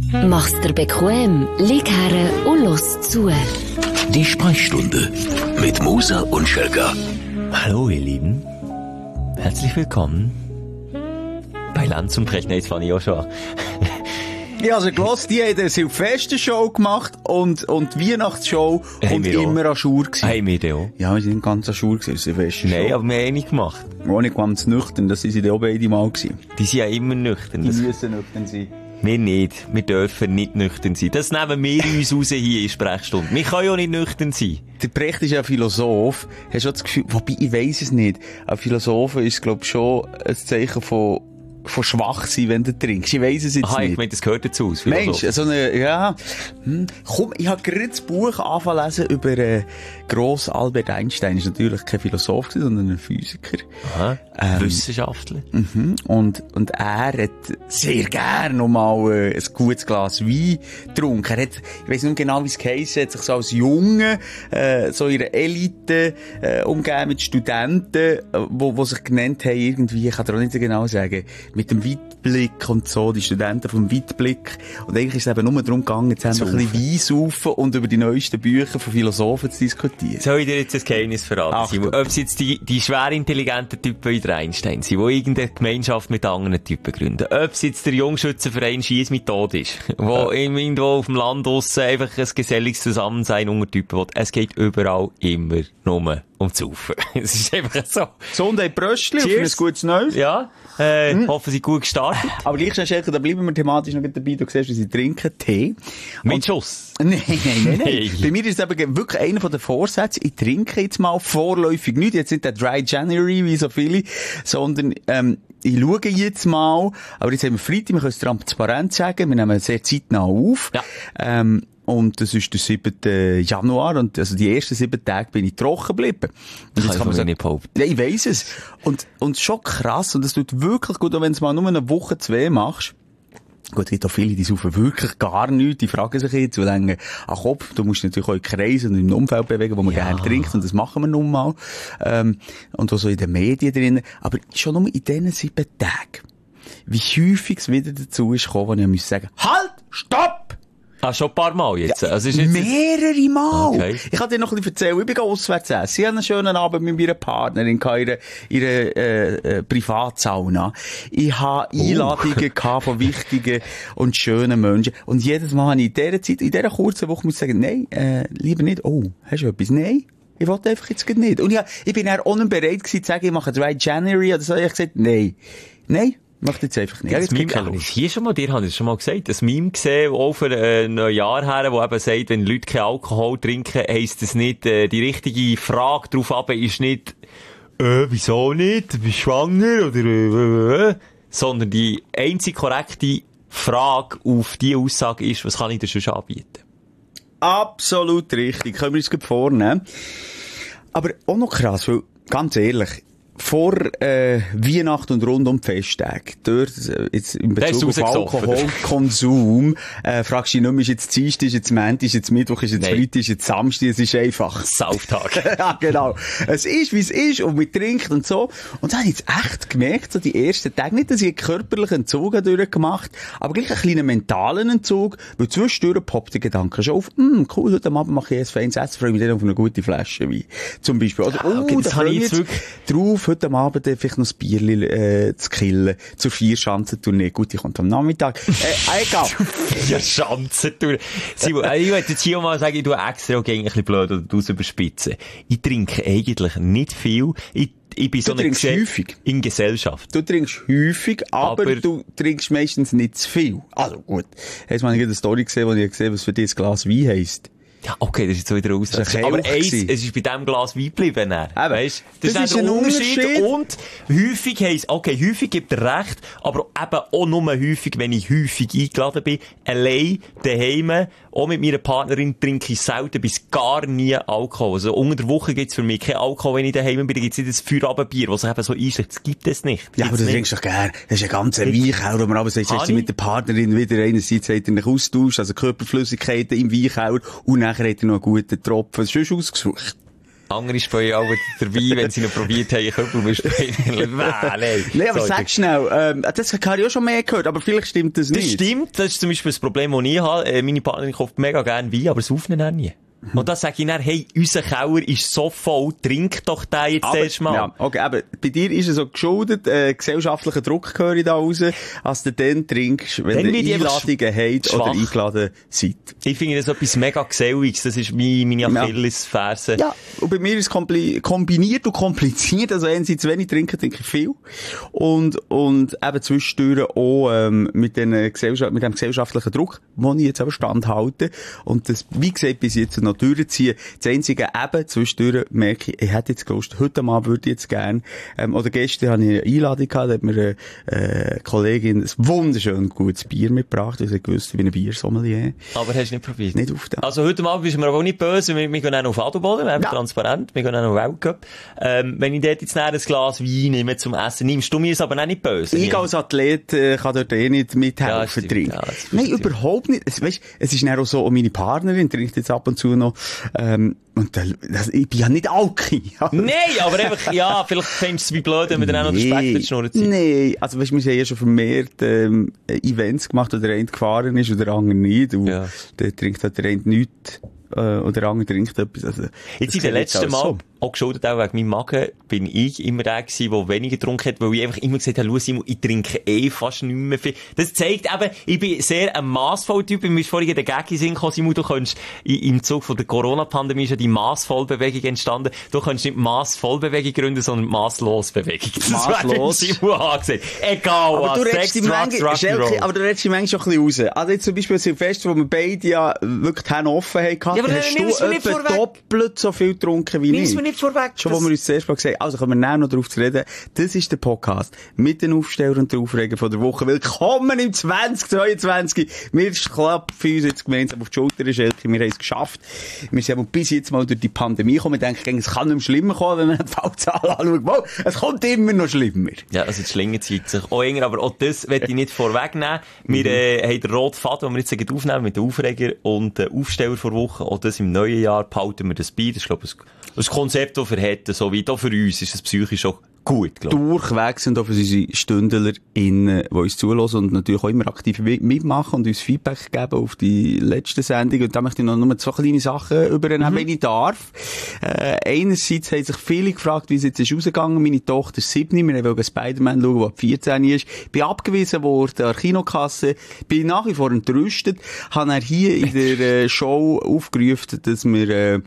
Mach's dir bequem, lieg her und los zu. Die Sprechstunde mit Musa und Schelka. Hallo ihr Lieben, herzlich willkommen bei Lanz und Precht. Nein, jetzt fange ich auch schon an. Ja, also gehört, die haben eine Silvester-Show gemacht und die Weihnachtsshow und immer an Schur gewesen. Haben wir den auch? Ja, wir sind ganz an Schur gewesen, Silvester-Show. Nein, aber wir haben nicht gemacht. Ohne ganz nüchtern, das sind sie auch beide mal gewesen. Die sind ja immer nüchtern. Die müssen nüchtern sein. Wir nicht. Wir dürfen nicht nüchtern sein. Das nehmen wir uns raus hier in Sprechstunde. Wir können ja nicht nüchtern sein. Der Precht ist ja ein Philosoph. Hast du das Gefühl, wobei ich weiss es nicht. Ein Philosoph ist, glaube ich, schon ein Zeichen von schwach sein, wenn du trinkst. Ich weiss es jetzt nicht. Ich meine, das gehört dazu. Mensch, so eine, ja. Komm, ich habe gerade das Buch angefangen zu lesen über Gross Albert Einstein. Ist natürlich kein Philosoph, sondern ein Physiker. Aha. Wissenschaftler. Und er hat sehr gern nochmal ein gutes Glas Wein getrunken. Er hat, ich weiss nicht genau, wie es geheissen hat, sich so als Junge, so in der Elite, umgeben mit Studenten, wo sich genannt haben, irgendwie, ich kann dir auch nicht so genau sagen, mit dem Weitblick und so, die Studenten vom Weitblick. Und eigentlich ist es eben nur darum gegangen, jetzt haben wir ein bisschen Wein saufen und über die neuesten Bücher von Philosophen zu diskutieren. Soll ich dir jetzt ein Geheimnis verraten, Simon? Ob es jetzt die schwer intelligenten Typen wie der Einstein sind, die irgendeine Gemeinschaft mit anderen Typen gründen. Ob es jetzt der Jungschützenverein Schiess mit Tod ist, wo irgendwo auf dem Land draussen einfach ein geselliges Zusammensein unter Typen will. Es geht überall immer nur um zu saufen. Es ist einfach so. Gesundheit Bröstli, für ein gutes Neues. Ja, hoffen Sie gut gestartet. Aber gleich schnell, da bleiben wir thematisch noch dabei. Du siehst, wie sie trinken Tee. Mit Schuss? Nein. Bei mir ist es eben wirklich einer von den Vorsätzen. Ich trinke jetzt mal vorläufig nicht. Jetzt nicht der Dry January, wie so viele, sondern, ich schaue jetzt mal, aber jetzt haben wir Freitag, wir können es transparent sagen, wir nehmen sehr zeitnah auf. Ja. Und das ist der 7. Januar, und also die ersten 7 Tage bin ich trocken geblieben. Und jetzt kann man nicht behaupten. Ja, ich weiss es. Und schon krass, und es tut wirklich gut, auch wenn du es mal nur eine Woche, 2 machst. Gut, es gibt auch viele, die saufen wirklich gar nichts, die fragen sich jetzt, und denken, ach Kopf, du musst natürlich auch in Kreisen und im Umfeld bewegen, wo man gerne trinkt, und das machen wir nun mal. Und auch so in den Medien drin. Aber schon nur in diesen 7 Tagen, wie häufig es wieder dazu ist gekommen, wo ich sagen musste, halt, stopp! Ah, schon ein paar Mal jetzt? Ja, also ist jetzt mehrere Mal. Okay. Ich kann dir noch ein bisschen erzählen. Ich bin auswärts essen. Sie haben einen schönen Abend mit meiner Partnerin in ihrer Privatsauna. Ich habe Einladungen gehabt von wichtigen und schönen Menschen. Und jedes Mal habe ich in dieser kurzen Woche muss ich sagen, nein, lieber nicht. Oh, hast du etwas? Nein. Ich wollte einfach jetzt nicht. Und ich bin auch nicht bereit gewesen zu sagen, ich mache Dry January oder so. Ich habe gesagt, nein. Macht jetzt einfach nicht. Das Meme habe ich hier schon mal, dir habe ich schon mal gesagt, das Meme gesehen, auch für ein Jahr her, wo eben sagt, wenn Leute keinen Alkohol trinken, heisst das nicht, die richtige Frage darauf ab ist nicht, wieso nicht? Du bist schwanger oder, sondern die einzig korrekte Frage auf die Aussage ist, was kann ich dir schon anbieten? Absolut richtig. Können wir uns gut vornehmen. Aber auch noch krass, weil, ganz ehrlich, vor Weihnachten und rund um die Festtage, dort, jetzt in Bezug auf Alkoholkonsum, fragst du dich nicht mehr, ist jetzt Dienstag, ist jetzt Montag, ist jetzt Mittwoch, ist jetzt Freitag, ist jetzt Samstag, es ist einfach Sauftag. Ja, genau. Es ist, wie es ist, und man trinkt und so. Und dann habe ich jetzt echt gemerkt, so die ersten Tage, nicht, dass ich einen körperlichen Entzug durchgemacht habe, aber gleich einen kleinen mentalen Entzug, weil zwischendurch poppt der Gedanke schon auf, cool, heute Abend mache ich ein feines Essen, freue mich dann auf eine gute Flasche Wein. Zum Beispiel. Oder, okay, das kann ich jetzt wirklich drauf, heute am Abend vielleicht noch das Bierli zu killen, zur 4-Schanzentournee. Gut, die kommt am Nachmittag. Egal. 4-Schanzentournee. Simon, ich möchte jetzt hier mal sagen, ich tue extra auch ein bisschen blöd oder du überspitzen. Ich trinke eigentlich nicht viel. Ich bin so häufig. In Gesellschaft. Du trinkst häufig, aber du trinkst meistens nicht zu viel. Also gut. Hast du mal eine Story gesehen, wo ich gesehen habe, was für dich ein Glas Wein heisst? Ja, okay, das ist jetzt so wieder aus. Aber es ist bei diesem Glas Wein geblieben. Weißt? Das ist ein Unterschied. Und häufig heisst, okay, häufig gibt er recht, aber eben auch nur häufig, wenn ich häufig eingeladen bin, allein daheim, auch mit meiner Partnerin trinke ich selten bis gar nie Alkohol. Also unter der Woche gibt's für mich kein Alkohol, wenn ich daheim bin, da gibt's nicht das Feierabendbier, was sich eben so einschlägt. Das gibt es nicht. Ja, aber das trinkst du doch gerne. Das ist ein ganzer Weichauer, wo man aber sagt, hast du mit der Partnerin wieder einerseits hat er einen Austausch, also Körperflüssigkeiten im Weichauer, und nachher hat er noch einen guten Tropfen. Das ist schon ausgesucht. Andere spielen auch dabei, wenn sie noch probiert haben, Köppel zu spielen. Nein, aber sag schnell, das habe ich auch schon mehr gehört, aber vielleicht stimmt das nicht. Das stimmt, das ist zum Beispiel das Problem, das ich habe. Meine Partnerin kauft mega gerne Wein, aber saufen ihn nie. Und da sage ich dann, hey, unser Keller ist so voll, trink doch den jetzt erst mal. Ja, okay, aber bei dir ist es so geschuldet, gesellschaftlicher Druck höre ich da raus, als du dann trinkst, wenn du Einladungen habt oder eingeladen seid. Ich finde das etwas mega Geselliges, das ist meine Achillesferse. Ja, und bei mir ist es kombiniert und kompliziert, also einerseits, wenn ich trinke ich viel. Und eben zwischendurch auch, mit dem gesellschaftlichen Druck, wo ich jetzt aber standhalte. Und das, wie gesagt, bis jetzt noch durchziehen. Das Einzige eben, zwischendurch merke ich hätte jetzt Lust, heute Abend würde ich jetzt gerne, oder gestern hatte ich eine Einladung gehabt, da hat mir eine Kollegin ein wunderschön gutes Bier mitgebracht, weil sie gewusst, ich bin ein Biersommelier. Aber hast du nicht probiert? Nicht auf den. Also heute Abend bist du mir aber auch nicht böse, wir gehen auch auf Adelboden, wir haben transparent, wir gehen auch auf Weltcup. Wenn ich dort jetzt näher ein Glas Wein nehme zum Essen, nimmst du mir es aber auch nicht böse? Ich als Athlet kann dort nicht mithelfen trinken. Ja, nein, überhaupt nicht. Weißt, es ist dann auch so, meine Partnerin trinkt jetzt ab und zu noch, und ich bin ja nicht Alki. Nein, aber einfach, ja, vielleicht fändest du es wie blöd, wenn wir dann auch noch den Speck in die Schnur ziehen. Nein, also weißt, wir haben ja schon vermehrt Events gemacht, wo der eine gefahren ist und der andere nicht. Und der trinkt halt der eine nichts. Oder der andere trinkt etwas. Also, jetzt in den letzten Mal, auch geschuldet auch wegen meinem Magen, bin ich immer der gewesen, der weniger getrunken hat, weil ich einfach immer gesagt habe, schau Simon, ich trinke fast nicht mehr viel. Das zeigt eben, ich bin sehr ein massvoller Typ. Mir ist vorhin der Gag in den Sinn gekommen, Simon, du kannst, im Zug von der Corona-Pandemie ist ja die Massvollbewegung entstanden. Du kannst nicht Massvollbewegung gründen, sondern Masslosbewegung. Masslos. Simon gesagt. Egal aber was. Du redest die Menge, aber du redest die Menge schon ein bisschen raus. Also jetzt zum Beispiel Silvester, wo wir beide ja wirklich die Hände offen hatten, ja, aber hast du etwa doppelt so viel getrunken wie ich. Nicht vorweg. Schon, wo wir uns zuerst mal gesagt haben, also können wir näher noch darauf zu reden. Das ist der Podcast mit den Aufstellern und der Aufreger von der Woche. Willkommen im 2022. Wir klappen für uns jetzt gemeinsam auf die Schulter, Schelke. Wir haben es geschafft. Wir sind bis jetzt mal durch die Pandemie gekommen. Wir denken, es kann nicht mehr schlimmer kommen, wenn man die Fallzahl anschaut. Wow, es kommt immer noch schlimmer. Ja, also die Schlinge zieht sich auch enger, aber auch das will ich nicht vorwegnehmen. Wir haben den roten Faden, den wir jetzt aufnehmen mit den Aufreger und den Aufsteller vor Woche. Auch das im neuen Jahr behalten wir das bei. Das ist, glaube ich, ein Konzept, das wir hätten, so wie da für uns ist es psychisch auch gut, glaube ich. Durchweg sind auch für unsere StündlerInnen, die uns zuhören und natürlich auch immer aktiv mitmachen und uns Feedback geben auf die letzte Sendung. Und da möchte ich noch nur so kleine Sachen übernehmen, wenn ich darf. Einerseits haben sich viele gefragt, wie es jetzt ist rausgegangen. Meine Tochter ist 7, wir wollen Spider-Man schauen, der 14 ist. Bin abgewiesen worden an der Kinokasse. Bin nach wie vor entrüstet. Habe er hier in der Show aufgerufen, dass wir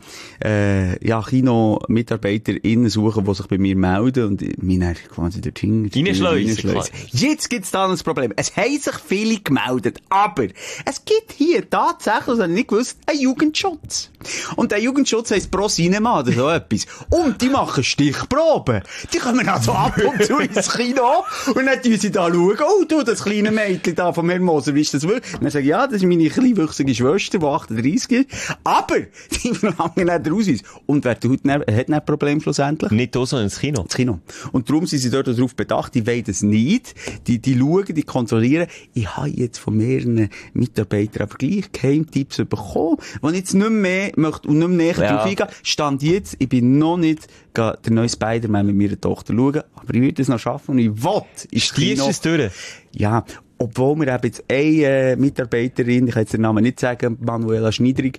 KinomitarbeiterInnen suchen, die sich bei mir melden. Und meine quasi dorthin. Jetzt gibt's da noch ein Problem. Es haben sich viele gemeldet, aber es gibt hier tatsächlich, das habe ich nicht gewusst, einen Jugendschutz. Und der Jugendschutz heisst Pro Cinema oder so etwas. Und die machen Stichproben. Die kommen also ab und zu ins Kino und dann tun sie da schauen, oh du, das kleine Mädchen da vom Herrn Moser, wie ist das wirklich? Und dann sage ich, ja, das ist meine kleinwüchsige Schwester, die 38 ist. Aber die verlangen nicht den Ausweis. Und wer hat nicht ein Problem schlussendlich? Nicht da, sondern ins Kino. Ins Kino. Und darum sind sie dort darauf bedacht, die wollen das nicht, die schauen, die kontrollieren. Ich habe jetzt von mehreren Mitarbeitern aber gleich Geheimtipps bekommen, die ich jetzt nicht mehr möchte und nicht mehr näher drauf eingehen. Stand jetzt, ich bin noch nicht den neuen Spider-Man mit meiner Tochter schauen, aber ich würde es noch schaffen und ich will ins Kino. Es durch? Ja. Obwohl wir eben jetzt eine Mitarbeiterin, ich kann jetzt den Namen nicht sagen, Manuela Schniedrig,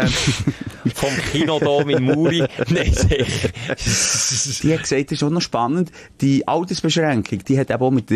vom Kinodom in Muri. Nein, sicher. Die hat gesagt, das ist auch noch spannend, die Altersbeschränkung, die hat eben auch mit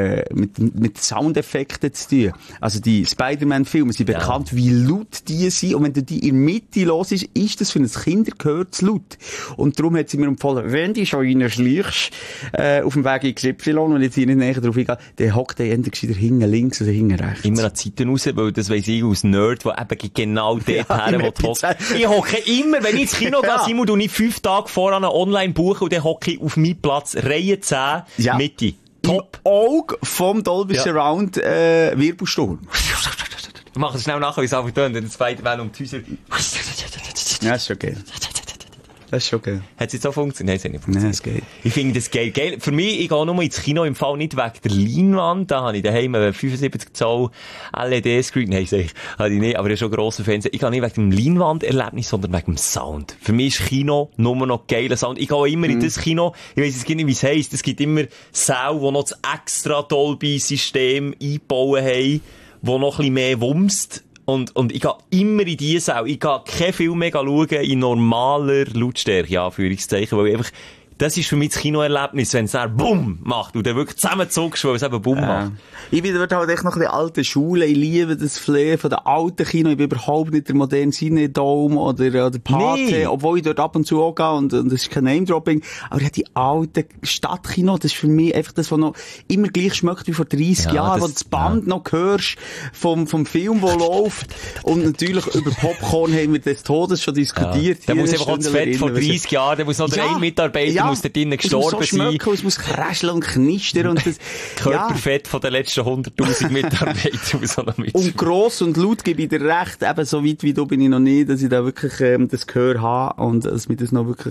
Soundeffekten zu tun. Also die Spider-Man-Filme sind bekannt, wie laut die sind, und wenn du die in der Mitte hörst, ist das für ein Kind gehört zu laut. Und darum hat sie mir empfohlen, wenn du schon reinschleichst, auf dem Weg in XY, und jetzt hier nicht näher drauf eingehen, dann hockt der Ende gescheiter hinten links oder hinten rechts. Immer an Zeiten raus, weil das weiss ich als Nerd, der eben genau dort her will. Ich hocke immer, wenn ich ins Kino gehe, Simon, und ich 5 Tage voran online buche, und dann hocke ich auf meinen Platz, Reihe 10, Mitte. Top. Im Auge vom Dolby Surround Wirbelsturm. Wir machen es schnell nachher, wie es auch tönt, wenn der zweite Welle um die Häuser. Ja, ist okay. Das ist schon geil. Hat es jetzt auch funktioniert? Nein, es hat nicht funktioniert. Nein, es geht. Ich finde das geil. Für mich, ich gehe nur ins Kino im Fall nicht wegen der Leinwand. Da habe ich daheim einen 75 Zoll LED-Screen. Nein, sag ich, habe ich nicht, aber ich habe schon grossen Fernseher. Ich gehe nicht wegen dem Leinwanderlebnis, sondern wegen dem Sound. Für mich ist Kino nur noch geiler Sound. Ich gehe immer in das Kino, ich weiss jetzt nicht, wie es heisst. Es gibt immer Säle, die noch das extra Dolby-System eingebaut haben, wo noch ein bisschen mehr wumst. Und ich gehe immer in diese Säle. Ich gehe kein Film mehr schauen in normaler Lautstärke, Anführungszeichen, weil einfach, das ist für mich das Kinoerlebnis, wenn es dann BUM macht und dann wirklich zusammenzuckst, weil es eben BUM macht. Ich bin dort halt echt noch ein bisschen alte Schule. Ich liebe das Flair von der alten Kino. Ich bin überhaupt nicht der moderne Cinedome oder Pate, nee. Obwohl ich dort ab und zu auch gehe und das ist kein Name-Dropping. Aber ja, die alte Stadtkino, das ist für mich einfach das, was noch immer gleich schmeckt wie vor 30 Jahren, wo du das Band noch hörst vom Film, der läuft. Und natürlich über Popcorn haben wir des Todes schon diskutiert. Da muss einfach auch das Fett vor 30 Jahren, da muss noch der Mitarbeiter muss da drinnen gestorben sein. Es muss kräscheln und knistern und das Körperfett von den letzten 100.000 Mitarbeiter muss auch noch mit. Und gross und laut gebe ich dir recht, eben so weit wie du bin ich noch nicht, dass ich da wirklich das Gehör habe und dass mich das noch wirklich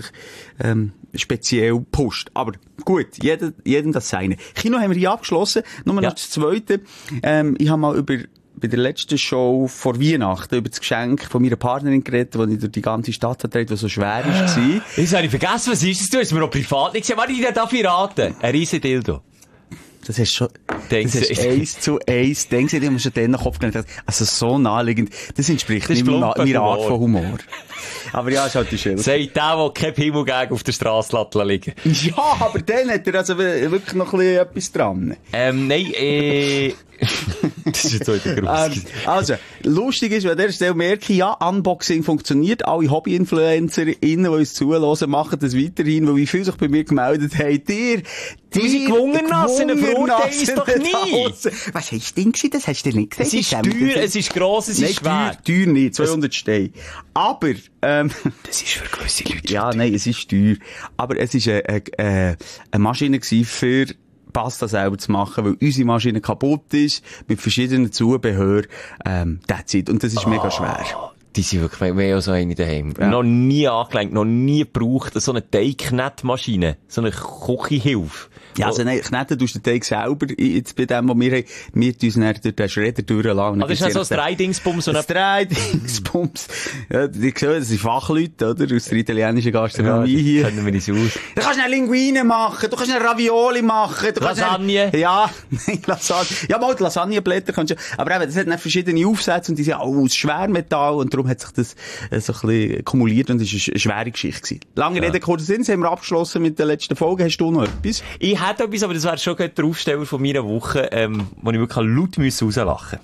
speziell pusht. Aber gut, jedem das seine. Kino haben wir hier abgeschlossen. Nur noch das Zweite. Ich habe mal bei der letzten Show vor Weihnachten über das Geschenk von meiner Partnerin geredet, das ich durch die ganze Stadt vertreten, das so schwer war. Das habe ich vergessen, was ist das? Du hast mir auch privat nicht gesehen. Warte, ich darf raten. Ein riesen Dildo. Das hast schon, das ist 1:1. Denkst du, ich habe schon den Kopf gelernt. Also so naheliegend. Das entspricht nicht meiner Art von Humor. Aber ja, ist halt die Schilder. Sagt der kein Himmelgeg auf der Strasse liegen. Ja, aber dann hat er also wirklich noch ein bisschen etwas dran. Nein, das ist jetzt heute groß. Also, lustig ist, an der Stelle merke ich, ja, Unboxing funktioniert. Alle Hobby-InfluencerInnen, die uns zuhören, machen das weiterhin, weil wie viele sich bei mir gemeldet haben. Die sind gewungen lassen, verurteilen uns doch nie. Was hast du denn gesehen? Das hast du nicht gesehen. Es ist teuer, es ist gross, es ist schwer. Teuer nicht, 200 Steine. Aber, das ist für gewisse Leute. Ja, nein, es ist teuer. Aber es ist eine Maschine gewesen für Pasta selber zu machen, weil unsere Maschine kaputt ist, mit verschiedenen Zubehör, that's it. Und das ist mega schwer. Die sind wirklich, wir haben auch so eine daheim. Ja. Noch nie angelenkt, noch nie gebraucht, so eine Teigknettmaschine, so eine Küchenhilfe. Ja, also nein, kneten tust du den Teig selber, jetzt bei dem, wo wir tun uns durch den Schredder durchlassen. Also das ist so ein Dreidingsbums? Ein Dreidingsbums. Ja, die sehen, das sind Fachleute, oder? Aus der italienischen Gastronomie hier. Kennen wir nicht aus. Du kannst eine Linguine machen, du kannst eine Ravioli machen, du kannst Lasagne. Ja, nein, Lasagne. Ja, mal die Lasagneblätter kannst du, aber eben, das hat dann verschiedene Aufsätze und die sind auch aus Schwermetall und darum hat sich das so ein bisschen kumuliert und es war eine schwere Geschichte gewesen. Lange Rede, kurzer Sinn, haben wir abgeschlossen mit der letzten Folge. Hast du noch etwas? Ich hätte etwas, aber das wäre schon der Aufsteller von meiner Woche, wo ich wirklich laut rauslachen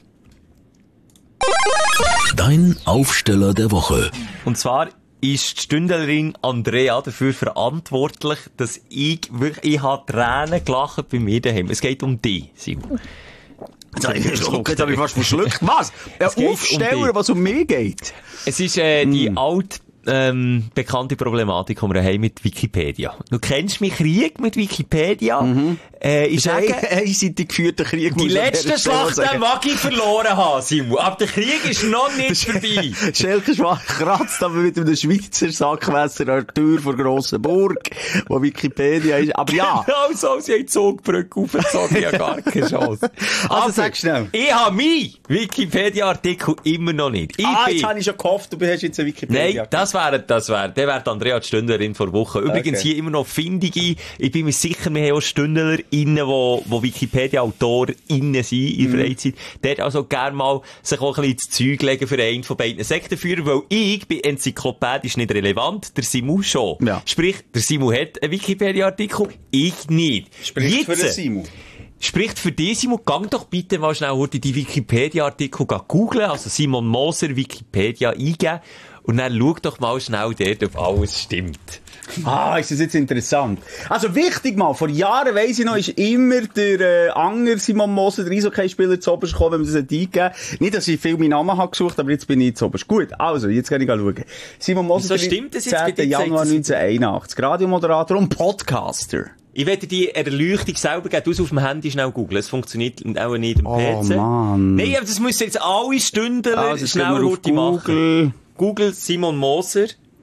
musste. Dein Aufsteller der Woche. Und zwar ist die Stündlerin Andrea dafür verantwortlich, dass ich habe Tränen gelacht bei mir daheim. Es geht um dich, Simon. Jetzt habe ich fast verschluckt. Was? Ein Aufsteller, was um mich geht? Es ist die alte bekannte Problematik, die wir haben mit Wikipedia. Du kennst mich Krieg mit Wikipedia. Ich sage, einseitig geführter Krieg. Die letzte Schlacht, den mag ich verloren haben, Simon. Aber der Krieg ist noch nicht vorbei. Schelke Schwach kratzt aber mit einem Schweizer Sackmesser an der Tür vor grosser Burg, wo Wikipedia ist. Aber ja. Genau so, sie haben die Zugbrücke aufgezogen, ich habe gar keine Chance. Also sag schnell. Ich habe meinen Wikipedia-Artikel immer noch nicht. Jetzt habe ich schon gehofft, du hast jetzt einen Wikipedia. Nein, das wäre Andrea die Stündlerin vor Woche. Übrigens hier immer noch findige. Ich bin mir sicher, wir haben auch StündlerInnen, wo Wikipedia-AutorInnen sind in Freizeit. Dort also gerne mal sich auch ein bisschen ins Zeug legen für einen von beiden Sektenführern, weil ich bin enzyklopädisch nicht relevant, der Simon schon. Ja. Sprich, der Simon hat einen Wikipedia-Artikel, ich nicht. Spricht für den Simon. Spricht für dich, Simon, gang doch bitte mal schnell heute die Wikipedia-Artikel googlen, also Simon Moser Wikipedia eingeben. Und dann schau doch mal schnell dort, ob alles stimmt. Ist das jetzt interessant. Also wichtig mal, vor Jahren weiss ich noch, ist immer der Anger Simon Moser, der Eishockey-Spieler, zu oberst gekommen, wenn man das eingegeben hat. Nicht, dass ich viel meinen Namen habe gesucht, aber jetzt bin ich zu oberst. Gut, also, jetzt kann ich schauen. Simon Moser, so stimmt das jetzt 10. Januar 1981, Radiomoderator und Podcaster. Ich werde die Erleuchtung selber geben, du auf dem Handy schnell googeln. Es funktioniert auch nicht am PC. Oh Mann. Nein, aber das müssen jetzt alle Stündler schnell heute machen. Google Simon Moser.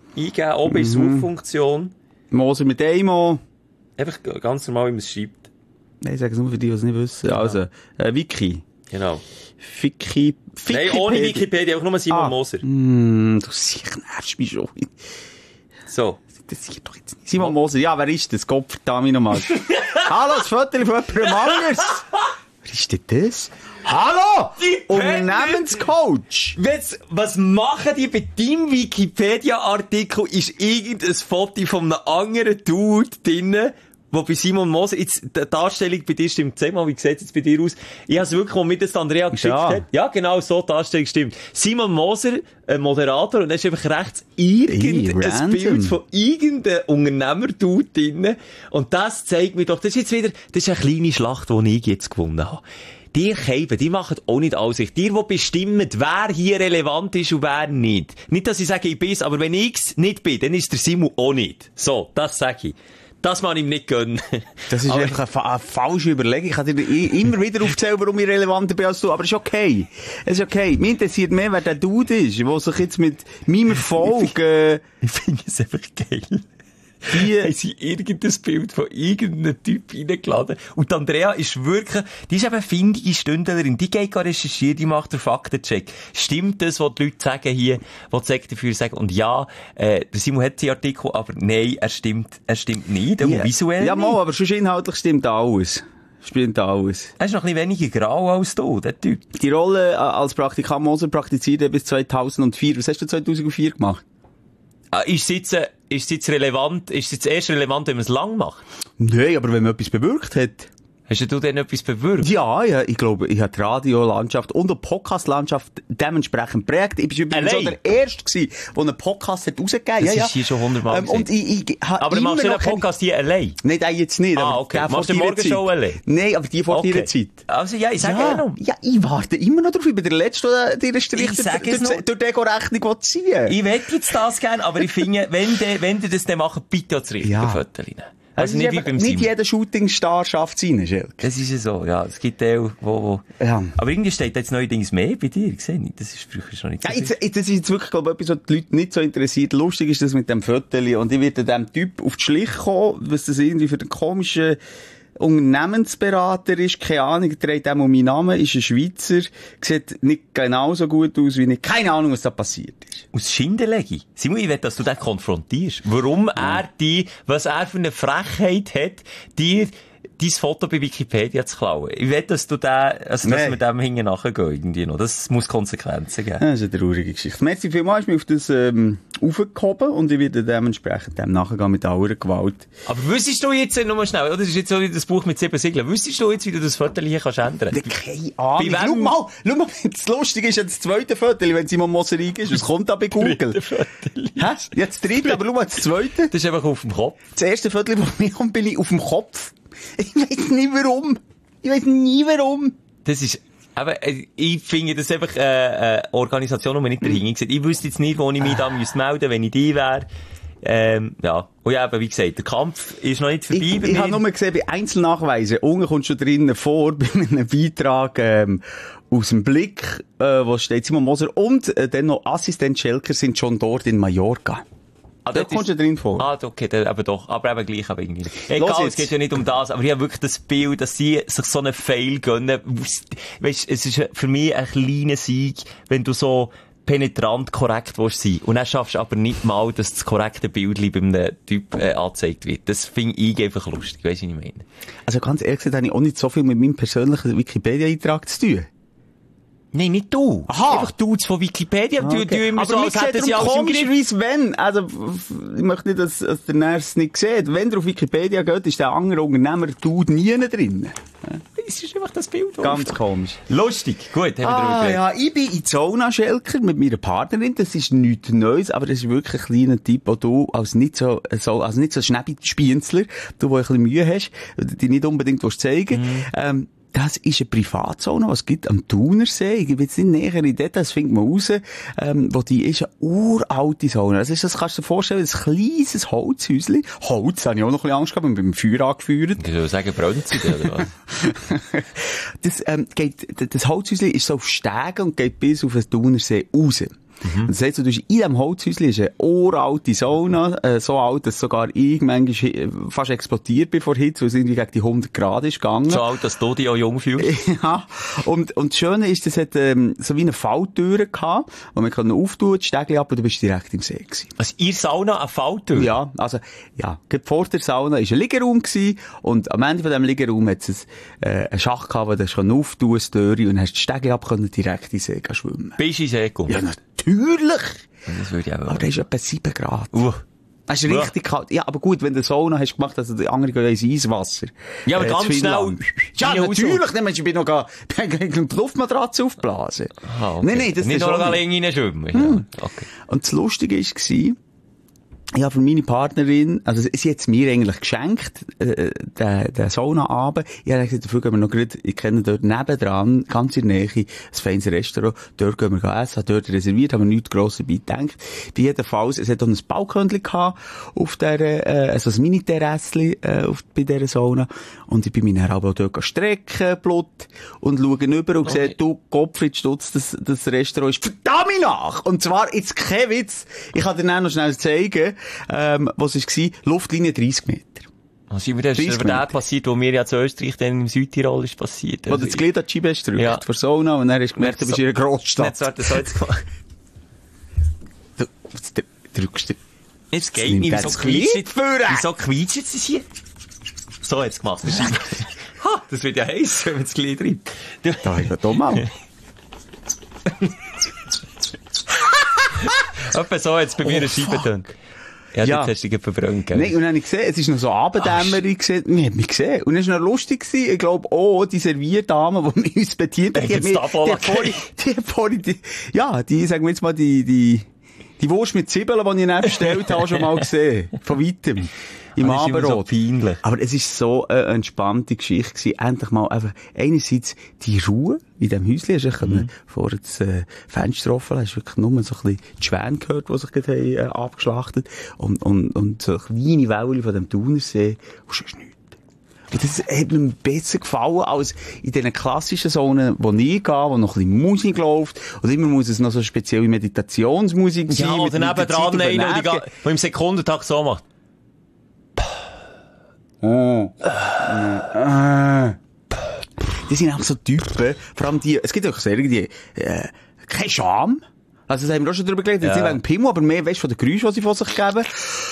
eingeben, oben ist Suchfunktion. Moser mit Emo. Einfach ganz normal, wie man es schreibt. Nein, ich sage es nur für die, die es nicht wissen. Genau. Also, Wiki. Genau. Wiki. Nein, ohne Wikipedia, auch nur Simon Moser. Du sicher nervst mich schon. So. Das ist doch jetzt nicht. Simon Moser, ja, wer ist das? Gott verdammt nochmal. Hallo, das Foto von jemandem anderes. Wer ist denn das? Hallo! Unternehmenscoach! Was machen die bei deinem Wikipedia-Artikel? Ist irgendein Foto von einem anderen Dude drinnen, wo bei Simon Moser, jetzt, die Darstellung bei dir stimmt, sag mal, wie sieht es jetzt bei dir aus? Ich habe es wirklich, wo mir das Andrea geschickt hat. Ja, genau, so, die Darstellung stimmt. Simon Moser, ein Moderator, und da ist einfach rechts irgendein Bild von irgendeinem Unternehmer-Dude drin. Und das zeigt mir doch, das ist eine kleine Schlacht, die ich jetzt gewonnen habe. Die Käben, die machen auch nicht alles. Die bestimmen, wer hier relevant ist und wer nicht. Nicht, dass ich sage, ich bin's, aber wenn ich's nicht bin, dann ist der Simon auch nicht. So, das sage ich. Das man ihm nicht gönnen. Das ist einfach eine falsche Überlegung. Ich kann dir immer wieder aufzählen, warum ich relevanter bin als du. Aber es ist okay. Es ist okay. Mir interessiert mehr, wer der Dude ist, der sich jetzt mit meinem Erfolg... Ich finde es einfach geil. Haben sie irgendein Bild von irgendeinem Typ reingeladen. Und Andrea ist wirklich, die ist eben findige Stündlerin, die geht recherchieren, die macht den Faktencheck. Stimmt das, was die Leute sagen hier, was die dafür sagen? Und ja, der Simon hat die Artikel, aber nein, er stimmt nicht, auch visuell ja, mal, aber schon inhaltlich stimmt alles. Spielt alles. Er ist noch ein bisschen weniger grau als du, der Typ. Die Rolle als Praktikant Moser praktiziert er bis 2004. Was hast du 2004 gemacht? Ist es jetzt relevant, ist es jetzt erst relevant, wenn man es lang macht? Nein, aber wenn man etwas bewirkt hat. Hast du denn etwas bewirkt? Ja, ich glaube, ich habe die Radiolandschaft und die Podcastlandschaft dementsprechend prägt. Ich war übrigens so der Erste gewesen, der einen Podcast hat rausgegeben. Das ist hier schon 100-mal aber du machst ja einen Podcast hier allein? Nein, den jetzt nicht. Okay. Machst du morgen schon allein? Nein, aber die vor deiner Zeit. Also ja, ich sage ja noch. Ja, ich warte immer noch drauf. Ich bin der Letzte, der dir einen Strich durch die Ego-Rechnung ziehen. Ich wette jetzt das gerne, aber ich finde, wenn du das dann machst, bitte das richtige Foto rein. Also nicht wie beim Simon. Nicht jeder Shootingstar schafft es rein, Schelke. Das ist ja so, ja. Es gibt auch, wo. Ja. Aber irgendwie steht jetzt neuerdings mehr bei dir, gesehen ich. Das ist früher schon nicht so. Ja, das ist jetzt wirklich, glaube ich, etwas, was die Leute nicht so interessiert. Lustig ist das mit dem Viertel. Und ich werde dem Typ auf die Schliche kommen, was das irgendwie für den komischen Unternehmensberater ist, keine Ahnung, trägt auch meinen Namen, ist ein Schweizer, sieht nicht genauso gut aus wie ich, keine Ahnung, was da passiert ist. Aus Schindelegi. Simon, ich will, dass du den konfrontierst. Warum er was er für eine Frechheit hat, dir dein Foto bei Wikipedia zu klauen. Ich will, dass du dass wir dem hinten nachgehen irgendwie noch. Das muss Konsequenzen geben. Das ist eine traurige Geschichte. Merci vielmals, ich bin auf das aufgehoben und ich werde dementsprechend dem nachgehen mit aller Gewalt. Aber wüsstest du jetzt, nochmal schnell, oder? Das ist jetzt so wie das Buch mit 7 Siegeln. Wüsstest du jetzt, wie du das Foto hier kannst ändern? Keine Ahnung. Schau mal, das Lustige ist ja das zweite Foto, wenn Simon Moser ist. Was kommt da bei Google? Hä? Jetzt das dritte, aber schau mal, das zweite. Das ist einfach auf dem Kopf. Das erste Foto, das mir kommt, bin ich auf dem Kopf. Ich weiss nie warum. Das ist, aber ich finde das einfach eine Organisation, die man nicht dahinter sieht. Ich wüsste jetzt nicht, wo ich mich da melden müsste, wenn ich die wäre. Ja. Und ja, aber wie gesagt, der Kampf ist noch nicht vorbei. Ich habe nur gesehen, bei Einzelnachweisen, unten kommt schon drinnen vor, bei einem Beitrag, aus dem Blick, wo steht Simon Moser und dann noch Assistent Schelker sind schon dort in Mallorca. Da kommst du drin vor. Okay, aber doch. Aber eben gleich, aber irgendwie. Egal, es geht ja nicht um das. Aber ich habe wirklich das Bild, dass sie sich so einen Fail gönnen. Weisst, es ist für mich ein kleiner Sieg, wenn du so penetrant korrekt willst sein. Und dann schaffst du aber nicht mal, dass das korrekte Bild bei einem Typ angezeigt wird. Das finde ich einfach lustig. Weisst du, was ich meine? Also ganz ehrlich gesagt, habe ich auch nicht so viel mit meinem persönlichen Wikipedia-Eintrag zu tun. Nein, nicht du. Aha. Einfach du von Wikipedia. Okay. Du immer aber so, als hätten sie alles im Griff. Wenn, also, ich möchte nicht, dass der Ners nicht sieht. Wenn er auf Wikipedia geht, ist der andere Unternehmer Dude nie drin. Es ist einfach das Bild. Ganz komisch. Lustig. Gut, haben wir darüber geredet. Ja, ich bin in Zona Schelker mit meiner Partnerin. Das ist nichts Neues, aber das ist wirklich ein kleiner Typ, wo du als nicht so Schnäppi-Spienzler, du, der ein bisschen Mühe hast, die nicht unbedingt zeigen willst, das ist eine Privatzone, was es gibt am Thunersee. Ich will jetzt nicht näher in Details, das findet man raus. Wo die ist eine uralte Zone. Das kannst du dir vorstellen, ein kleines Holzhäuschen. Holz, da habe ich auch noch ein bisschen Angst gehabt, wenn beim Feuer angeführt. Ich würde sagen, Brönzig, oder was? Das Holzhäuschen ist so auf Stegen und geht bis auf den Thunersee raus. Und das heisst, du hast in diesem Holzhäuschen ist eine uralte Sauna, so alt, dass sogar ich manchmal fast explodiert bin vor Hitze, weil es irgendwie gegen die 100 Grad ist gegangen. So alt, dass du dich auch jung fühlst. Ja. Und das Schöne ist, das hat so wie eine Falltür gehabt, wo man kann auftun, das Stegli ab und du bist direkt im See gewesen. Also ihr Sauna eine Falltür? Ja, also, ja. Vor der Sauna war ein Liegeraum gewesen, und am Ende von diesem Liegeraum hat es einen Schacht gehabt, wo du auftun kannst, und hast das Stegli ab können direkt in den See schwimmen. Bist du in den See gekommen? Ja, natürlich! Das würde ich auch. Aber da ist etwa 7 Grad. Das ist richtig kalt. Ja, aber gut, wenn du Sauna hast gemacht, also die anderen gehen ins Eiswasser. Ja, aber ganz schnell. Ja, natürlich. Nicht, ich bin noch die Luftmatratze aufblasen. Ah, okay. Nein, das nicht ist noch länger reinschwimmen. Ja. Okay. Und das Lustige war, ja, für meine Partnerin, also sie hat es mir eigentlich geschenkt, den Sauna-Abend. Ich habe gesagt, dafür gehen wir noch gerade, ich kenne dort nebendran, ganz in der Nähe, ein feines Restaurant, dort gehen wir essen, habe dort reserviert, haben wir nichts Grosses dabei gedacht. Jedenfalls, es hat auch ein Balkönchen gehabt, auf der, also ein Mini-Terrassli, bei dieser Sauna. Und ich bin mich dann aber auch dort strecken, Blut, und schaue rüber und sehe, du, Gottfried Stutz, das Restaurant ist verdammt nach! Und zwar, jetzt kein Witz, ich kann dir dann noch schnell zeigen, was war, Luftlinie 30 Meter. Also, das ist aber der passiert, wo mir ja zu Österreich dann im Südtirol ist passiert. Wo das Glied an die Scheibe drückt, ja. Vor Sauna, und dann hast du gemerkt, du bist in einer Grossstadt. Nicht so jetzt gemacht. Du drückst jetzt geht nicht, wieso quietscht es hier? So hat's gemacht. Ha, das wird ja heiß, wenn man das Glied reibt. Da ist ja doch mal. Etwa so hat's bei mir eine Scheibe getan. Ja, jetzt hast du dich verbrannt, gell? Nein, und dann habe ich gesehen, es ist noch so Abenddämmerung gesehen. Wir haben mich gesehen. Und es war noch lustig gewesen. Ich glaube, die Servierdame, die uns bedient hat, die sagen wir jetzt mal, die Wurst mit Zwiebeln, die ich neben bestellt habe, schon mal gesehen. Von weitem. Im Abendrot. So aber es ist so eine entspannte Geschichte gewesen. Endlich mal einfach, einerseits die Ruhe in diesem Häuschen. Hast du vor das Fenster offen, hast wirklich nur so ein bisschen die Schwäne gehört, die sich gerade abgeschlachtet haben. Und so kleine Wellen von dem Thunersee. Und schon nichts. Und das hat mir besser gefallen als in diesen klassischen Zonen, wo ich gehe, wo noch ein bisschen Musik läuft. Und immer muss es noch so spezielle Meditationsmusik sein. Ja, oder nebendran einer, der im Sekundentakt so macht. Die sind auch so Typen, vor allem die, es gibt auch solche, die, keine Scham. Also, das haben wir auch schon drüber geredet, jetzt nicht wegen Pimmel, aber mehr, weißt du, von den Geräuschen, die sie von sich geben.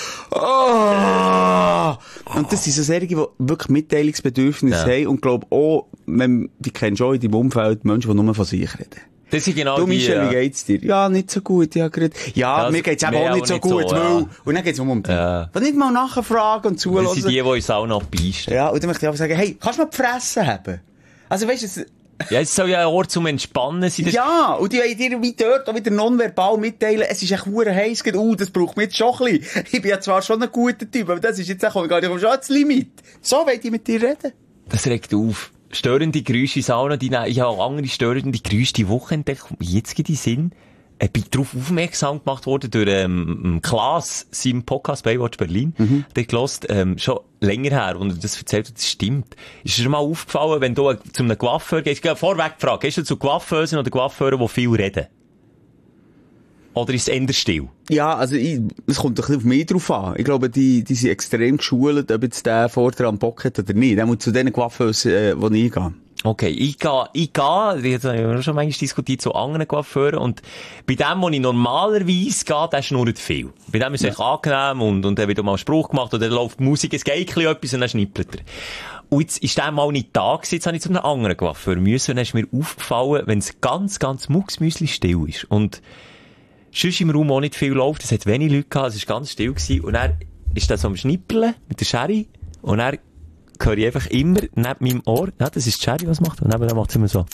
Und das sind so solche, die wirklich Mitteilungsbedürfnisse haben und glaub auch, die kennst du auch in deinem Umfeld Menschen, die nur von sich reden. Das sind genau du, Michel, wie geht's dir? Ja, nicht so gut, ja, gerade. Ja, mir geht's eben auch nicht so gut, weil, und dann geht's um dich. Ja. Dann nicht mal nachfragen und zuhören. Das sind die uns auch noch beißen. Ja, und dann möchte ich einfach sagen, hey, kannst du mal die Fresse haben? Also, weißt du, ja, es soll ja ein Ort zum Entspannen sein. Ja, und die wollen dir wie dort auch wieder nonverbal mitteilen, es ist echt verdammt heiß, das braucht mir jetzt schon ein bisschen. Ich bin ja zwar schon ein guter Typ, aber das ist jetzt auch gar nicht schon ans Limit. So wollen die mit dir reden. Das regt auf. Störende Geräusche in Sauna, ich habe auch andere störende Geräusche die Woche entdeckt. Jetzt gibt es Sinn. Ich bin darauf aufmerksam gemacht worden durch Klaas, seinem Podcast Baywatch Berlin. Der gelost, schon länger her, und das erzählt, das stimmt. Ist dir schon mal aufgefallen, wenn du zu einem Coiffeur gehst, vorweg gefragt, gehst du zu Coiffeusen oder Coiffeuren, die viel reden? Oder ist es eher still? Ja, also es kommt ein bisschen auf mich drauf an. Ich glaube, die sind extrem geschult, ob jetzt der vorder am Bock hat oder nicht. Der muss zu denen Coiffeusen, wo ich gehe. Okay, ich gehe, jetzt haben wir schon manchmal diskutiert, zu anderen Coiffeuren, und bei dem, wo ich normalerweise gehe, der schnurrt viel. Bei dem ist es echt angenehm, und dann wird mal ein Spruch gemacht, oder dann läuft die Musik, es geht etwas, und dann schnippelt er. Und jetzt ist der mal nicht da gewesen, jetzt habe ich zu einem anderen Coiffeur müssen, und dann ist mir aufgefallen, wenn es ganz, ganz mucksmüsli still ist, und sonst im Raum auch nicht viel läuft, es hat wenig Leute gehabt, es war ganz still gewesen, und dann ist das so am Schnippeln mit der Sherry, und dann höre ich einfach immer neben meinem Ohr, ja, das ist die Sherry, was macht, und dann macht es immer so.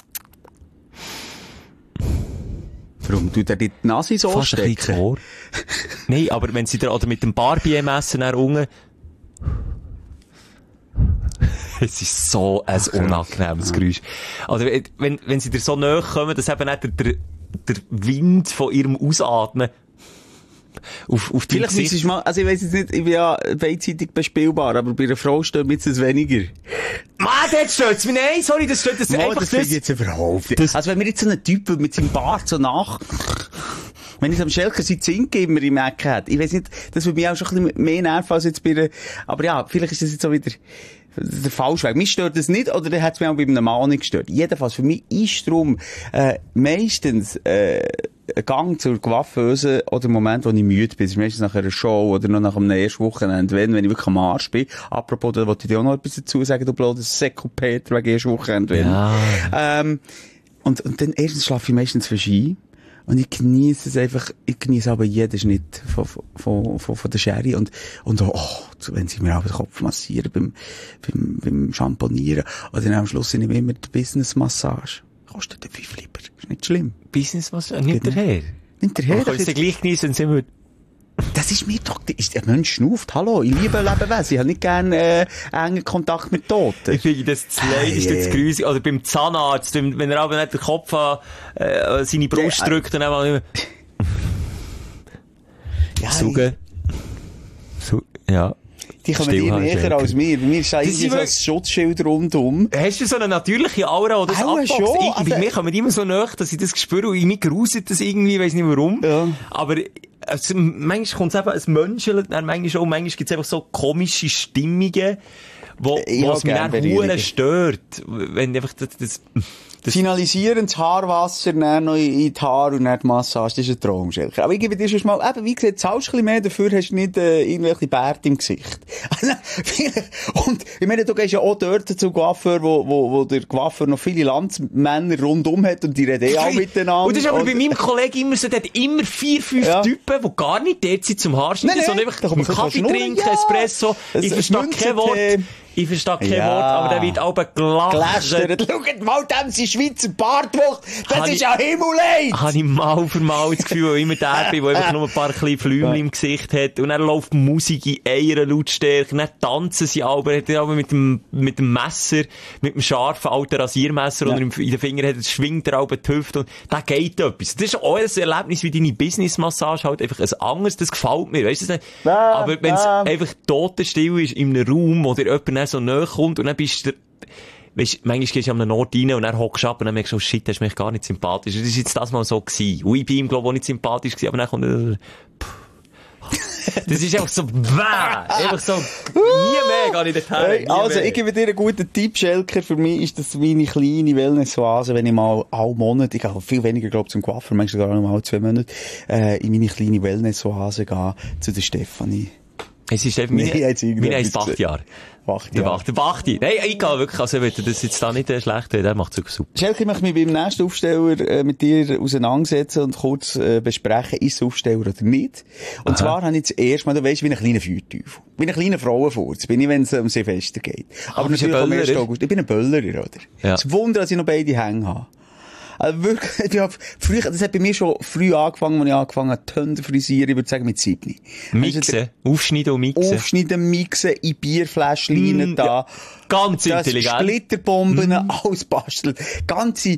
Warum tut er die Nase so fast stecken? Fast ein bisschen Ohr. Nein, aber wenn sie da, oder mit dem Barbie-Messen nach unten, es ist so ein unangenehmes Geräusch. Also, wenn sie dir so nahe kommen, dass eben nicht der Wind von ihrem Ausatmen auf die Vielleicht ist mal, also ich weiss jetzt nicht, ich bin ja beidseitig bespielbar, aber bei einer Frau stört mir jetzt das weniger. Mann, das stört's mich, nein, sorry, das stört das einfach das. Das jetzt überhaupt. Also wenn mir jetzt so ein Typ mit seinem Bart so nach, Wenn ich am Schelker sein Zink immer im Ecken hätte, ich weiss nicht, das würde mich auch schon ein bisschen mehr nerven als jetzt bei der, aber ja, vielleicht ist das jetzt so wieder der Falschweg. Mich stört das nicht, oder hat es mich auch bei einem Mann nicht gestört. Jedenfalls, für mich ist darum, meistens, ein Gang zur Coiffeuse oder der Moment, wo ich müde bin. Das ist meistens nach einer Show oder noch nach einem ersten Wochenende, wenn ich wirklich am Arsch bin. Apropos, da wollte ich dir auch noch etwas dazu sagen, du blödes Säckel-Peter wegen ersten Wochenende. Ja. Und dann erstens schlafe ich meistens für Ski. Und ich genieße es einfach, ich genieße aber jeden Schnitt von der Sherry und wenn sie mir auch den Kopf massieren beim Schamponieren. Oder dann am Schluss nehme ich immer die Business-Massage. Kostet 5 lieber. Ist nicht schlimm. Business-Massage? Nicht daher. Nicht daher. Man kann es gleich genießen, sind wir... Das ist mir doch, ist der Mensch schnauft. Hallo, ich liebe Lebewesen. Ich habe nicht gerne, engen Kontakt mit Toten. Ich finde das Leidigste, das Grüße. Oder beim Zahnarzt, wenn er aber nicht den Kopf an, seine Brust drückt, dann einfach nicht mehr. Saugen. Ja. Die kommen dir näher als mir. Bei mir ist eigentlich so ein Schutzschild rundum. Hast du so eine natürliche Aura, oder das abboxt? Bei mir kommen immer so nahe, dass ich das spüre und mich gruselt das irgendwie, ich weiss nicht warum. Ja. Aber manchmal kommt es eben, es menschelt, manchmal gibt es einfach so komische Stimmungen, wo es mich dann verdammt stört. Wenn einfach das finalisierendes Haarwasser, dann noch in die Haare und dann die Massage, das ist ein Traum, Schelker. Aber ich gebe dir schon mal, eben, wie gesagt, zahlst du ein bisschen mehr, dafür hast du nicht irgendwelche Bärte im Gesicht. Und ich meine, du gehst ja auch dort zum Coiffeur, wo der Coiffeur noch viele Landsmänner rundum hat und die reden auch miteinander. Und das ist aber bei meinem Kollegen immer so, der hat immer 4, 5 Typen, die gar nicht dort sind zum Haarschneiden, sondern einfach einen Kaffee trinken, Espresso. Ich verstehe kein Wort. Ich verstehe kein Wort, aber der wird auch gelästert. Schaut mal, dem sein Schweizer Bartwuchs, das ist ja Himmelleid! Habe ich mal für mal das Gefühl, wo ich immer der bin, der einfach nur ein paar kleine Flümchen im Gesicht hat. Und dann läuft Musik in einer Lautstärke, dann tanzen sie aber, hat er aber mit dem Messer, mit dem scharfen alten Rasiermesser, und in den Fingern hat, schwingt er auch die Hüfte, und da geht etwas. Das ist auch ein Erlebnis wie deine Business-Massage, halt einfach ein anderes, das gefällt mir, weißt du das? Aber wenn es einfach totenstill ist in einem Raum, wo dir jemand so nahe kommt, und dann bist du, weißt, manchmal gehst du an einen Ort rein und dann hockst du ab und dann merkst du, oh shit, das ist mich gar nicht sympathisch. Das ist jetzt das mal so gewesen. Und ich bin ihm, glaube ich, auch nicht sympathisch gewesen, aber dann kommt das ist einfach so, einfach so, nie mehr gehe ich dorthin. Hey, also, ich gebe dir einen guten Tipp, Schelker. Für mich ist das meine kleine Wellness-Oase, wenn ich mal alle Monate, ich gehe viel weniger, glaube ich, zum Coiffeur, manchmal sogar noch mal 2 Monate, in meine kleine Wellness-Oase gehen, zu der Stefanie. Es ist eben meine heisst 8 Jahre. 8 Jahre. Der Bachti. Nein, ich gehe wirklich, also wenn das jetzt da nicht schlecht wäre, der macht es wirklich super. Schelke, ich möchte mich beim nächsten Aufsteller mit dir auseinandersetzen und kurz besprechen, ist es Aufsteller oder nicht. Und zwar habe ich jetzt erstmal, du weisst, wie ein kleiner Feuerteufel. Wie ein kleiner Frauenfurz bin ich, wenn es um Silvester geht. Aber natürlich am 1. August. Ich bin ein Böllerer, oder? Ja. Es ist ein Wunder, dass ich noch beide Hänge habe. Also wirklich, früher, das hat bei mir schon früh angefangen, als ich angefangen habe, die Hände frisieren, ich würde sagen mit 7. Mixen, aufschneiden und mixen. Aufschneiden, mixen, in Bierfläschchen da. Ja, ganz intelligent. Splitterbomben, alles basteln. Ganze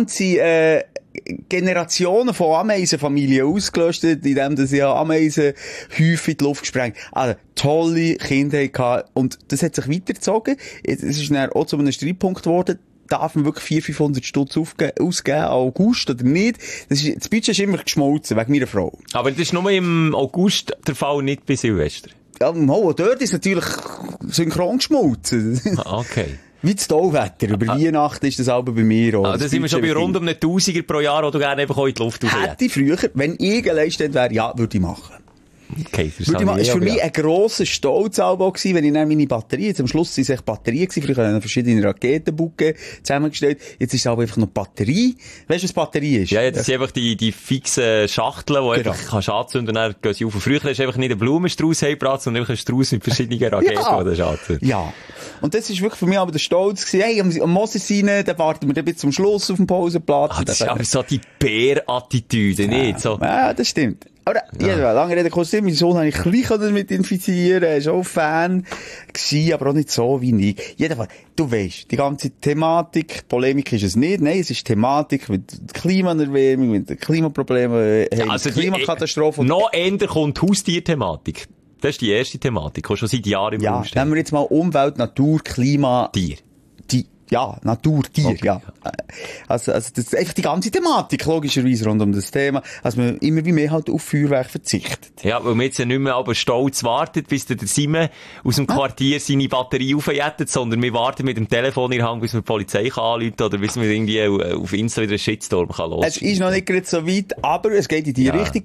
Generationen von Ameisenfamilien ausgelöscht, indem das ja Ameisen häufig in die Luft gesprengt. Also, tolle Kindheit gehabt. Und das hat sich weitergezogen. Es ist dann auch zu einem Streitpunkt geworden. Darf man wirklich 400-500 Stutz ausgeben, August oder nicht? Das Budget ist immer geschmolzen, wegen meiner Frau. Aber das ist nur im August der Fall, nicht bei Silvester? Ja, dort ist natürlich synchron geschmolzen. Okay. Wie das Tauwetter. Über Weihnachten ist das aber bei mir auch. Da sind wir schon bei rund um 1000er pro Jahr, oder gerne einfach auch in die Luft raus. Hätte ich früher, wenn ich Leistung wäre, ja, würde ich machen. Okay, das war für mich ein grosser Stolzalbau gewesen, wenn ich dann meine Batterie, jetzt am Schluss sind es echt Batterien gewesen, früher haben wir verschiedene Raketenbucke zusammengestellt, jetzt ist es aber einfach noch Batterie. Weißt du, was Batterie ist? Ja, das sind einfach die fixen Schachteln, die einfach kannst anzünden und dann gehen sie auf. Und früher hast du einfach nicht einen Blumenstrauß heimgebracht, sondern einfach einen Strauß mit verschiedenen Raketen, die du anzündest. Ja. Und das ist wirklich für mich aber der Stolz gewesen. Hey, am Moses rein, dann warten wir dann bis zum Schluss auf dem Pausenplatz. Das ist aber so die Bär-Attitüde, nicht? So. Ja, das stimmt. Aber, lange Rede, kurz, mein Sohn habe ich gleich damit infizieren, er war auch Fan gewesen, aber auch nicht so wie ich. Jedenfalls, du weisst, die ganze Thematik, Polemik ist es nicht, nein, es ist Thematik mit Klimaerwärmung, mit Klimaproblemen, also Klimakatastrophe. Noch eher kommt Haustierthematik. Das ist die erste Thematik, die schon seit Jahren im Raum steht. Nehmen wir jetzt mal Umwelt, Natur, Klima. Tier. Naturtier, okay, ja. Also, das ist einfach die ganze Thematik, logischerweise, rund um das Thema, dass man immer wie mehr halt auf Feuerwerk verzichtet. Ja, weil man jetzt ja nicht mehr aber stolz wartet, bis der Simon aus dem Quartier seine Batterie aufjettet, sondern wir warten mit dem Telefon in der Hand, bis man die Polizei kann anrufen oder bis man irgendwie auf Insta wieder einen Shitstorm kann los. Es ist noch nicht gerade so weit, aber es geht in die richtig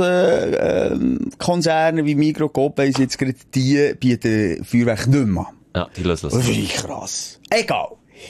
grossen Konzerne wie Migros, Coop, jetzt gerade die bieten Feuerwerk nicht mehr. Ja, die lösen das. Das ist krass. Egal.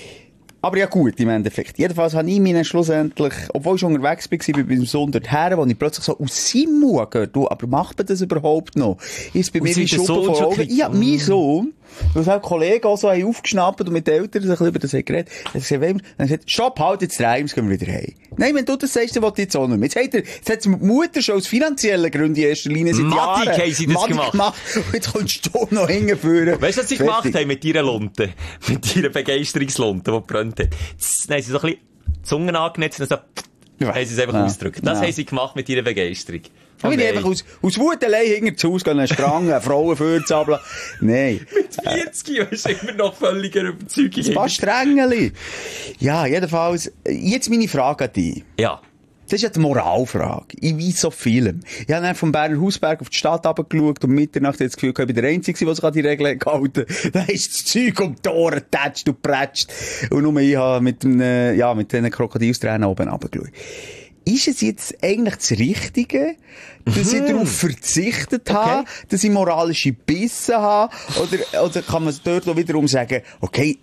Aber ja gut, im Endeffekt. Jedenfalls habe ich mich schlussendlich, obwohl ich schon unterwegs war, bei meinem Sohn dorthin, wo ich plötzlich so aus seinem Mund gehört, du, aber macht man das überhaupt noch? Ist bei mir wie Schuppen vor Augen. Ja, mein Sohn, weil auch Kollegen auch so haben aufgeschnappt und mit den Eltern sich über das geredet, dann haben gesagt, stopp, halt jetzt rein, jetzt gehen wir wieder heim. Nein, wenn du das sagst, dann will ich jetzt auch nicht mehr. Jetzt hat die Mutter schon aus finanziellen Gründen in erster Linie seit Jahren haben sie das gemacht. Und jetzt kommst du noch hingeführen. Weißt du, was sie gemacht haben mit ihrer Lunte? Mit ihrer Begeisterungslunte, die gebrannt hat? Dann haben sie so ein bisschen Zungen angenetzt und so, haben sie es einfach ausgedrückt. Das haben sie gemacht mit ihrer Begeisterung. Wenn ich einfach aus Wut allein hinter zu Hause gehen, einen Strang, eine Frau vorzabeln. Nein. Mit 40 ist immer noch völliger Überzeugung. Ein paar Strängeli. Ja, jedenfalls, jetzt meine Frage an dich. Ja. Das ist ja die Moralfrage. Ich weiss so vielem. Ich habe dann vom Berner Hausberg auf die Stadt runtergeschaut und Mitternacht das Gefühl, ich bin der Einzige, der sich an die Regeln gehalten hat. Da ist das Zeug um die Ohren getatscht und prätscht. Und nur ich habe mit diesen Krokodilstränen oben runtergeschaut. Ist es jetzt eigentlich das Richtige, dass ich darauf verzichtet habe, dass ich moralische Bissen habe? Oder kann man dort auch wiederum sagen, okay,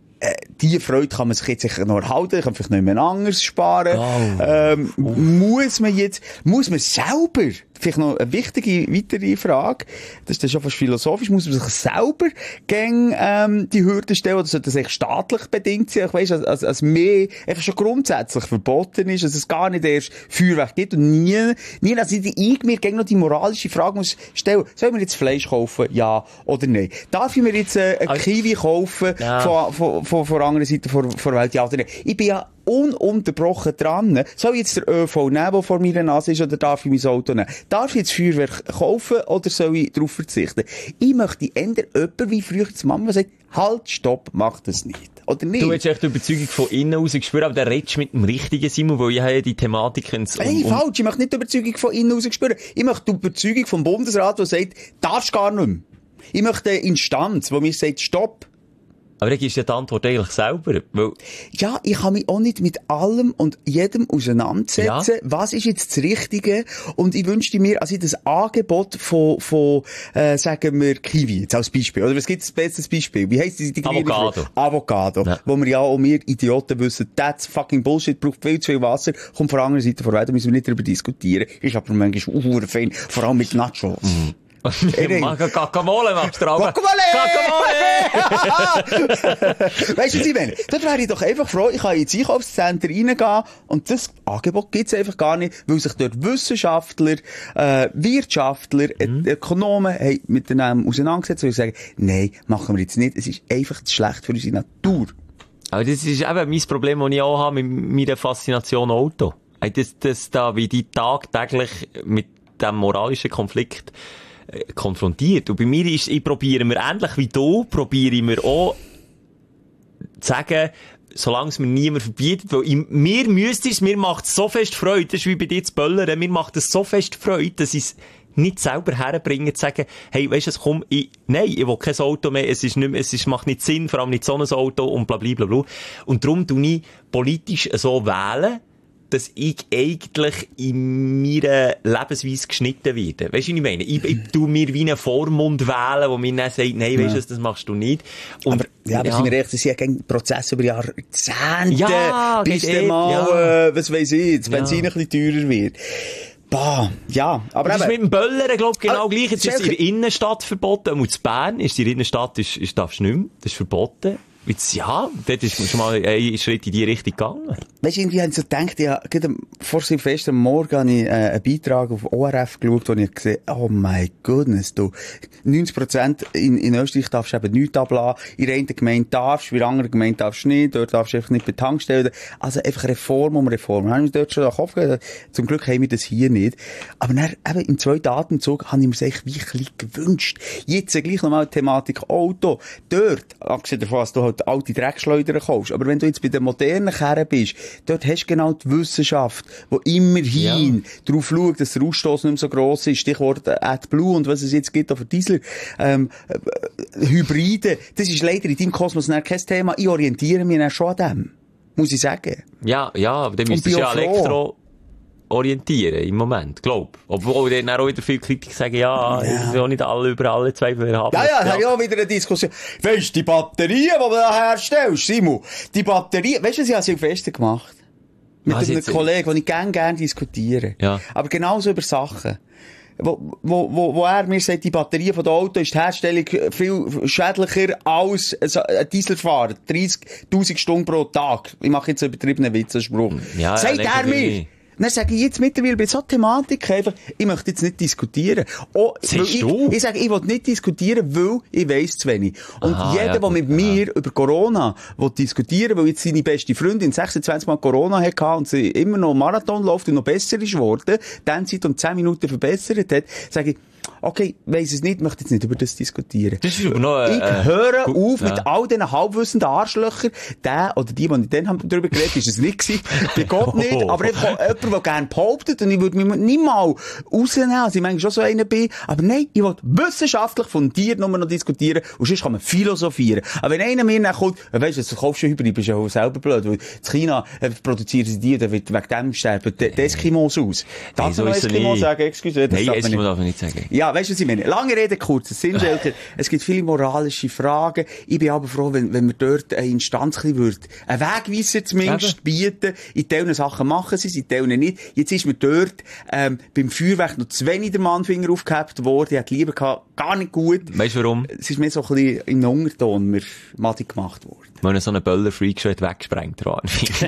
die Freude kann man sich jetzt sicher noch erhalten, kann vielleicht nicht mehr anderes sparen. Muss man selber, vielleicht noch eine wichtige weitere Frage, das ist dann schon fast philosophisch, muss man sich selber gegen die Hürde stellen, oder sollte das echt staatlich bedingt sein? Ich weiss, als mehr einfach schon grundsätzlich verboten ist, dass es gar nicht erst Feuerwerk gibt und nie, dass ich mir gegen noch die moralische Frage muss stellen, soll man jetzt Fleisch kaufen, ja oder nein? Darf ich mir jetzt ein Kiwi kaufen von der anderen Seite der Welt, ja oder nein? Ich bin ja ununterbrochen dran. Soll ich jetzt der ÖV nehmen, der vor meiner Nase ist, oder darf ich mein Auto nehmen? Darf ich jetzt Feuerwerk kaufen, oder soll ich darauf verzichten? Ich möchte ändern, jemand wie früher die Mama sagt, halt, stopp, mach das nicht. Oder nicht? Du hast echt die Überzeugung von innen raus gespürt, aber der redest mit dem richtigen Simon, weil ich habe ja die Thematik... Nein, falsch. Ich möchte nicht die Überzeugung von innen raus spüren. Ich möchte die Überzeugung vom Bundesrat, der sagt, darfst gar nicht mehr. Ich möchte eine Instanz, die mir sagt, stopp. Aber dann gibst du ja die Antwort eigentlich selber. Weil ja, ich kann mich auch nicht mit allem und jedem auseinandersetzen. Ja. Was ist jetzt das Richtige? Und ich wünschte mir, also das Angebot von sagen wir, Kiwi, jetzt als Beispiel. Oder was gibt es bestes Beispiel? Wie heisst die Avocado. Ja. Wo wir ja auch wir Idioten wissen, that's fucking Bullshit, braucht viel zu viel Wasser, kommt von der anderen Seite vorbei, da müssen wir nicht darüber diskutieren. Ist aber manchmal fein, vor allem mit Nachos. Guacamole machst du auch. Guacamole! Weißt du, Simon, dort wäre ich doch einfach froh, ich kann ins Einkaufscenter reingehen und das Angebot gibt's einfach gar nicht, weil sich dort Wissenschaftler, Wirtschaftler, Ökonomen haben miteinander auseinandergesetzt und sagen, nein, machen wir jetzt nicht, es ist einfach zu schlecht für unsere Natur. Aber das ist eben mein Problem, das ich auch habe mit meiner Faszination Auto. Das da, wie die tagtäglich mit dem moralischen Konflikt konfrontiert. Und bei mir ist, ich probiere mir ähnlich wie du, probiere mir auch zu sagen, solange es mir niemand verbietet, weil mir macht es so fest Freude, das ist wie bei dir zu böllern, mir macht es so fest Freude, dass ich es nicht selber herbringen, zu sagen, hey, weisst du, komm, ich will kein Auto mehr, es macht nicht Sinn, vor allem nicht so ein Auto und blablabla. Und darum tue ich politisch so wählen, dass ich eigentlich in meiner Lebensweise geschnitten werde. Weisst du, was ich meine? Ich tu mir wie einen Vormund wählen, wo mir dann sagt, nein, weisst du, das machst du nicht. Und, aber sind wir recht, das ist ja kein Prozess über Jahrzehnte, bis dann mal, was weiss ich, das Benzin ein bisschen teurer wird. Bah, ja, aber das ist mit dem Böllern, glaub ich, genau gleich. Jetzt ist es in der Innenstadt verboten. Und in Bern ist die Innenstadt, darfst du nicht mehr. Das ist verboten. Jetzt, ja, dort ist schon mal ein Schritt in die Richtung gegangen. Weisst du, irgendwie haben sie so gedacht, ja, vor Silvester am Morgen habe ich einen Beitrag auf ORF geschaut, wo ich gesehen habe, oh my goodness, du, 90% in Österreich darfst du eben nichts ablassen, in der einen Gemeinde darfst du, in der anderen Gemeinde darfst du nicht, dort darfst du einfach nicht bei Tankstellen. Also einfach Reform um Reform. Dann habe ich mir dort schon den Kopf gegeben, zum Glück haben wir das hier nicht. Aber dann, eben, im zweiten Atemzug habe ich mir das eigentlich wie ein bisschen gewünscht. Jetzt gleich nochmal die Thematik Auto. Dort, abgesehen davon, dass du halt du alte Dreckschleudern kaufst. Aber wenn du jetzt bei den modernen Kerren bist, dort hast du genau die Wissenschaft, die immerhin darauf schaut, dass der Ausstoß nicht mehr so gross ist. Stichwort AdBlue und was es jetzt gibt, auch für Diesel, Hybride. Das ist leider in deinem Kosmos kein Thema. Ich orientiere mich dann schon an dem. Muss ich sagen. Ja, aber dann müsstest du ja Elektro orientieren im Moment, glaub. Obwohl dann auch wieder viele Kritiker sagen, es ist auch nicht über alle Zweifel haben. Ja, da habe ich auch wieder eine Diskussion. Weisst du, die Batterien, die du da herstellst, Simon, die Batterien, weisst du, was ich an Silvester gemacht? Mit einem Kollegen, den ich gerne diskutiere. Ja. Aber genauso über Sachen. Wo er mir sagt, die Batterie von der Auto ist die Herstellung viel schädlicher als ein Dieselfahrer. 30.000 Stunden pro Tag. Ich mache jetzt einen übertriebenen Witzespruch. Ja, sagt er mir. Dann sage ich jetzt mittlerweile bei so Thematik einfach, ich möchte jetzt nicht diskutieren. Ich sage, ich will nicht diskutieren, weil ich weiss zu wenig. Und jeder, der mit mir über Corona will diskutieren, weil jetzt seine beste Freundin 26 Mal Corona hatte und sie immer noch Marathon läuft und noch besser ist geworden, dann Zeit um 10 Minuten verbessert hat, sage ich, okay, weiss es nicht, möchte jetzt nicht über das diskutieren. Das ist aber noch, ich höre auf mit all diesen halbwissenden Arschlöchern. Der oder die dann darüber geredet haben, ist es nicht gewesen. Bei Gott nicht. Aber einfach jemand, der gerne behauptet, und ich würde mich nicht mal rausnehmen, also ich manchmal schon so einer bin. Aber nein, ich will wissenschaftlich fundiert nur noch diskutieren, und sonst kann man philosophieren. Aber wenn einer mir dann kommt, weisst du, du kaufst schon Hybrid, bist ja auch selber blöd, weil in China produzieren sie die, dann wird wegen dem sterben die Eskimos aus. Darf man noch Eskimo sagen? Excuse, das darf man nicht sagen. Ja, weißt du, was ich meine? Lange Rede, kurzer Sinn, es gibt viele moralische Fragen. Ich bin aber froh, wenn wir dort eine Instanz einen Wegweiser zumindest bieten. In Teilen Sachen machen sie, in Teilen nicht. Jetzt ist mir dort, beim Feuerwerk noch zu wenig der Mannfinger aufgehebt worden. Ich hätte lieber gehabt, gar nicht gut. Weißt du warum? Es ist mir so ein bisschen im Unterton mir madig gemacht worden. Wenn so einen Böller-Freak schon weggesprengt hat.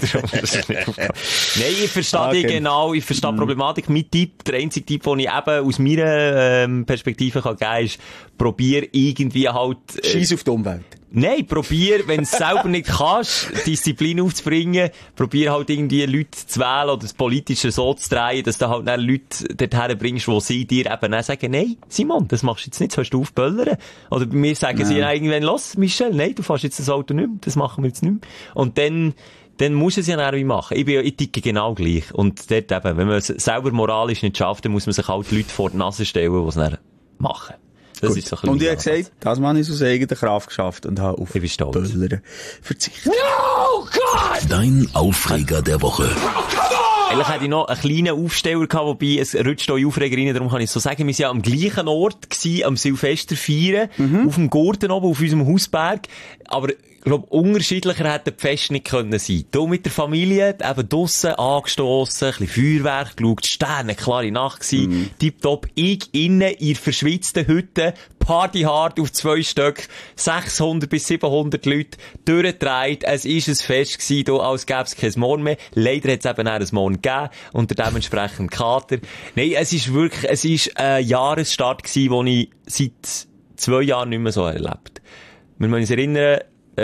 Nein, ich verstehe dich genau, ich verstehe die Problematik. Mein Tipp, der einzige Tipp, den ich eben aus meiner Perspektive kann geben, ist, probier irgendwie halt... Scheiss auf die Umwelt. Nein, probier, wenn du es selber nicht kannst, Disziplin aufzubringen, probier halt irgendwie Leute zu wählen oder das Politische so zu drehen, dass du halt dann Leute dorthin bringst, die sie dir eben dann sagen, nein, Simon, das machst du jetzt nicht, sollst du aufböllern. Oder bei mir sagen sie irgendwann, los, Michel, nein, du fährst jetzt das Auto nicht mehr, das machen wir jetzt nicht mehr. Und dann muss es ja irgendwie machen. Ich ticke genau gleich. Und dort eben, wenn man es selber moralisch nicht schafft, dann muss man sich halt Leute vor die Nase stellen, die es dann machen. Das ist so ein und ich habe gesagt, das Mann ist aus eigener Kraft geschafft und habe auf Böllern verzichtet. No, God! Dein Aufreger der Woche. Eigentlich hatte ich noch einen kleinen Aufsteller gehabt, wobei es rutscht auch Aufreger rein, darum kann ich so sagen, wir waren ja am gleichen Ort gewesen, am Silvester feiern, auf dem Gurten oben, auf unserem Hausberg, aber ich glaube, unterschiedlicher hätte die Fest nicht können sein. Du mit der Familie, eben draussen angestossen, ein bisschen Feuerwerk geschaut, Sterne, klare Nacht gewesen, tipptopp, ich innen in verschwitzten Hütte, partyhard auf 2 Stück, 600 bis 700 Leute, durchgedreht, es ist ein Fest gewesen, da, als gäbe es kein Morgen mehr. Leider hat es eben auch ein Morgen gegeben, und dementsprechend Kater. Nein, es ist ein Jahresstart gewesen, den ich seit 2 Jahren nicht mehr so erlebt. Wir müssen uns erinnern,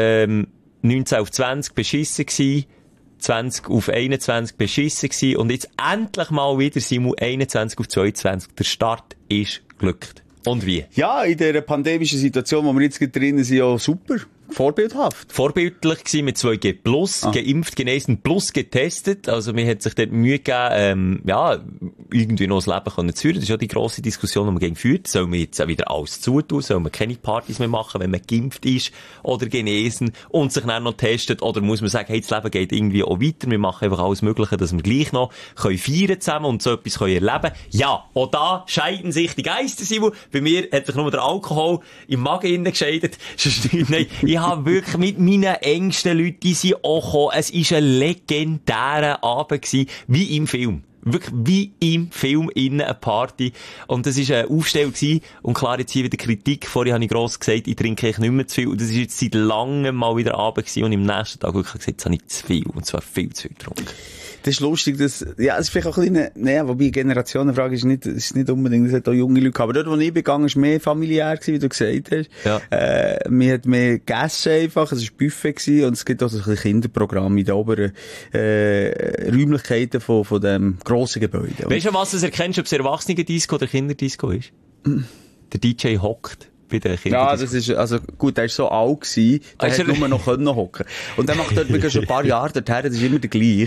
19 auf 20 beschissen gsi, 20 auf 21 beschissen gsi, und jetzt endlich mal wieder, Simon, 21 auf 22. Der Start ist glückt. Und wie? Ja, in der pandemischen Situation, wo wir jetzt drinnen sind, ja super. Vorbildhaft. Vorbildlich gewesen mit 2G+, geimpft, genesen plus getestet. Also mir hat sich dort Mühe gegeben, irgendwie noch das Leben können zu führen. Das ist ja die grosse Diskussion, die man gegen führt. Soll man jetzt auch wieder alles zutun? Soll man keine Partys mehr machen, wenn man geimpft ist oder genesen und sich dann noch testet? Oder muss man sagen, hey, das Leben geht irgendwie auch weiter. Wir machen einfach alles Mögliche, dass wir gleich noch feiern zusammen und so etwas erleben können. Ja, auch da scheiden sich die Geister, Simon. Bei mir hat sich nur der Alkohol im Magen innen gescheidet. Nein, ich habe wirklich mit meinen engsten Leuten, die sind auch gekommen. Es war ein legendärer Abend gewesen, wie im Film. Wirklich wie im Film innen eine Party. Und das war ein Aufstell gewesen. Und klar, jetzt hier wieder Kritik. Vorher habe ich gross gesagt, ich trinke nicht mehr zu viel. Und das ist jetzt seit langem mal wieder Abend gewesen. Und im nächsten Tag wirklich gesagt, jetzt habe ich zu viel. Und zwar viel zu viel getrunken. Das ist lustig, es ist vielleicht auch ein bisschen, wobei Generationenfrage ist nicht unbedingt, das hat auch junge Leute gehabt. Aber dort, wo ich begangen, ist mehr familiär gewesen, wie du gesagt hast. Ja. Man hat mehr gegessen einfach, es war Buffet gewesen, und es gibt auch so ein bisschen Kinderprogramm in den oberen, Räumlichkeiten von dem grossen Gebäude. Weißt du, was du erkennst, ob es Erwachsenen-Disco oder Kinderdisco ist? Der DJ hockt bei den Kindern. Ja, das ist, also gut, der ist so alt gewesen, der hat nur noch hocken. Und der macht dort wirklich schon ein paar Jahre dorthin, das ist immer der gleiche.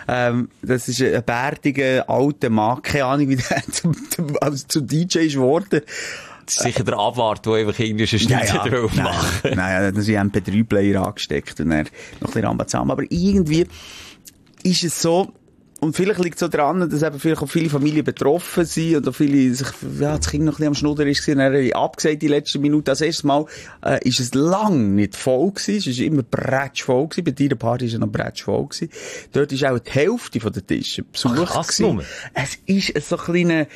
Das ist ein bärtiger, alter Mann, keine Ahnung, wie der zum DJ ist geworden. Das ist sicher der Abwart, der einfach irgendwie schon Schnitzel drauf macht. Nein, dann haben sie einen MP3-Player angesteckt und dann noch ein bisschen Rambazamba. Aber irgendwie ist es so, und vielleicht liegt es so daran, dass eben vielleicht auch viele Familien betroffen sind und auch viele sich, ja, das Kind noch ein bisschen am Schnudder ist gewesen, dann abgesagt die letzten Minuten. Das erste Mal, ist es lang nicht voll gewesen. Es ist immer bretschvoll gewesen. Bei deiner Party ist es noch bretschvoll gewesen. Dort ist auch die Hälfte von den Tischen besucht gewesen. Es ist so eine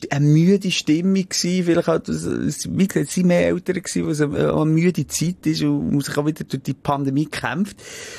müde Stimmung gewesen. Vielleicht auch, wie gesagt, es sind mehr Eltern gewesen, weil es eine müde Zeit ist und man sich auch wieder durch die Pandemie kämpft.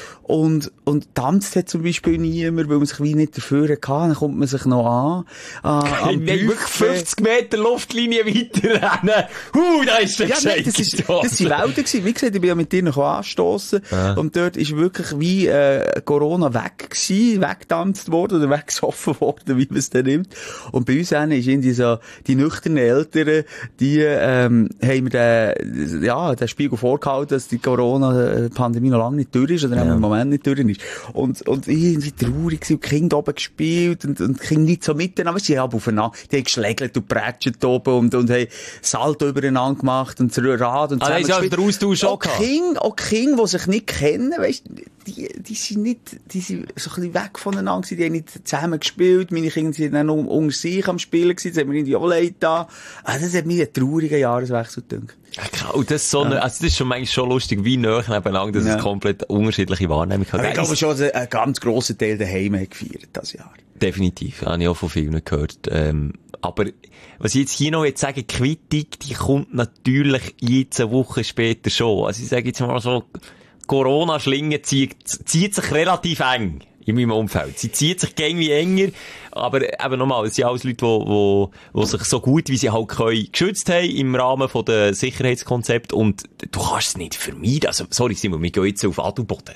Und tanzt hat zum Beispiel niemand, weil man sich wie nicht dafür hatte. Dann kommt man sich noch an. Wirklich 50 Meter Luftlinie weiterrennen. Da ist der Gescheit. Das sind Welten gewesen. Wie gesagt, ich bin ja mit dir noch angestossen. Ja. Und dort ist wirklich wie, Corona weggetanzt worden oder weggesoffen worden, wie man es dann nimmt. Und bei uns ist irgendwie so, die nüchternen Eltern, die, haben mir den Spiegel vorgehalten, dass die Corona-Pandemie noch lange nicht durch ist, oder haben wir im Moment nicht durch ist. Und irgendwie traurig gewesen, und die Kinder oben gespielt, und die Kinder nicht so miteinander, sie haben aufeinander, die haben geschlägelt und prätscht oben, und haben Salto übereinander gemacht, und das Rad, und zusammen gespielt. Also, Austausch auch Kinder, die sich nicht kennen, weisst, die sind so ein bisschen weg voneinander gewesen, die haben nicht zusammen gespielt, meine Kinder sind dann unter sich am Spielen gewesen, das hat mir irgendwie auch leid da. Also, das hat mir einen traurigen Jahreswechsel gedacht. Ja, und das ist also das ist schon manchmal schon lustig, wie nahe nebeneinander, dass es komplett unterschiedliche Wahrnehmung hat. Aber ich glaube schon, einen ganz grossen Teil daheim hat gefeiert, das Jahr. Definitiv, habe ich auch von vielen gehört. Aber, was ich jetzt hier noch jetzt sage, Quittung, die kommt natürlich jetzt eine Woche später schon. Also ich sage jetzt mal so, Corona-Schlinge zieht sich relativ eng in meinem Umfeld. Sie zieht sich irgendwie enger, aber eben nochmal, es sind alles Leute, die sich so gut wie sie halt können geschützt haben im Rahmen von der Sicherheitskonzept, und du kannst es nicht vermeiden. Also, sorry Simon, wir gehen jetzt auf Adelboden.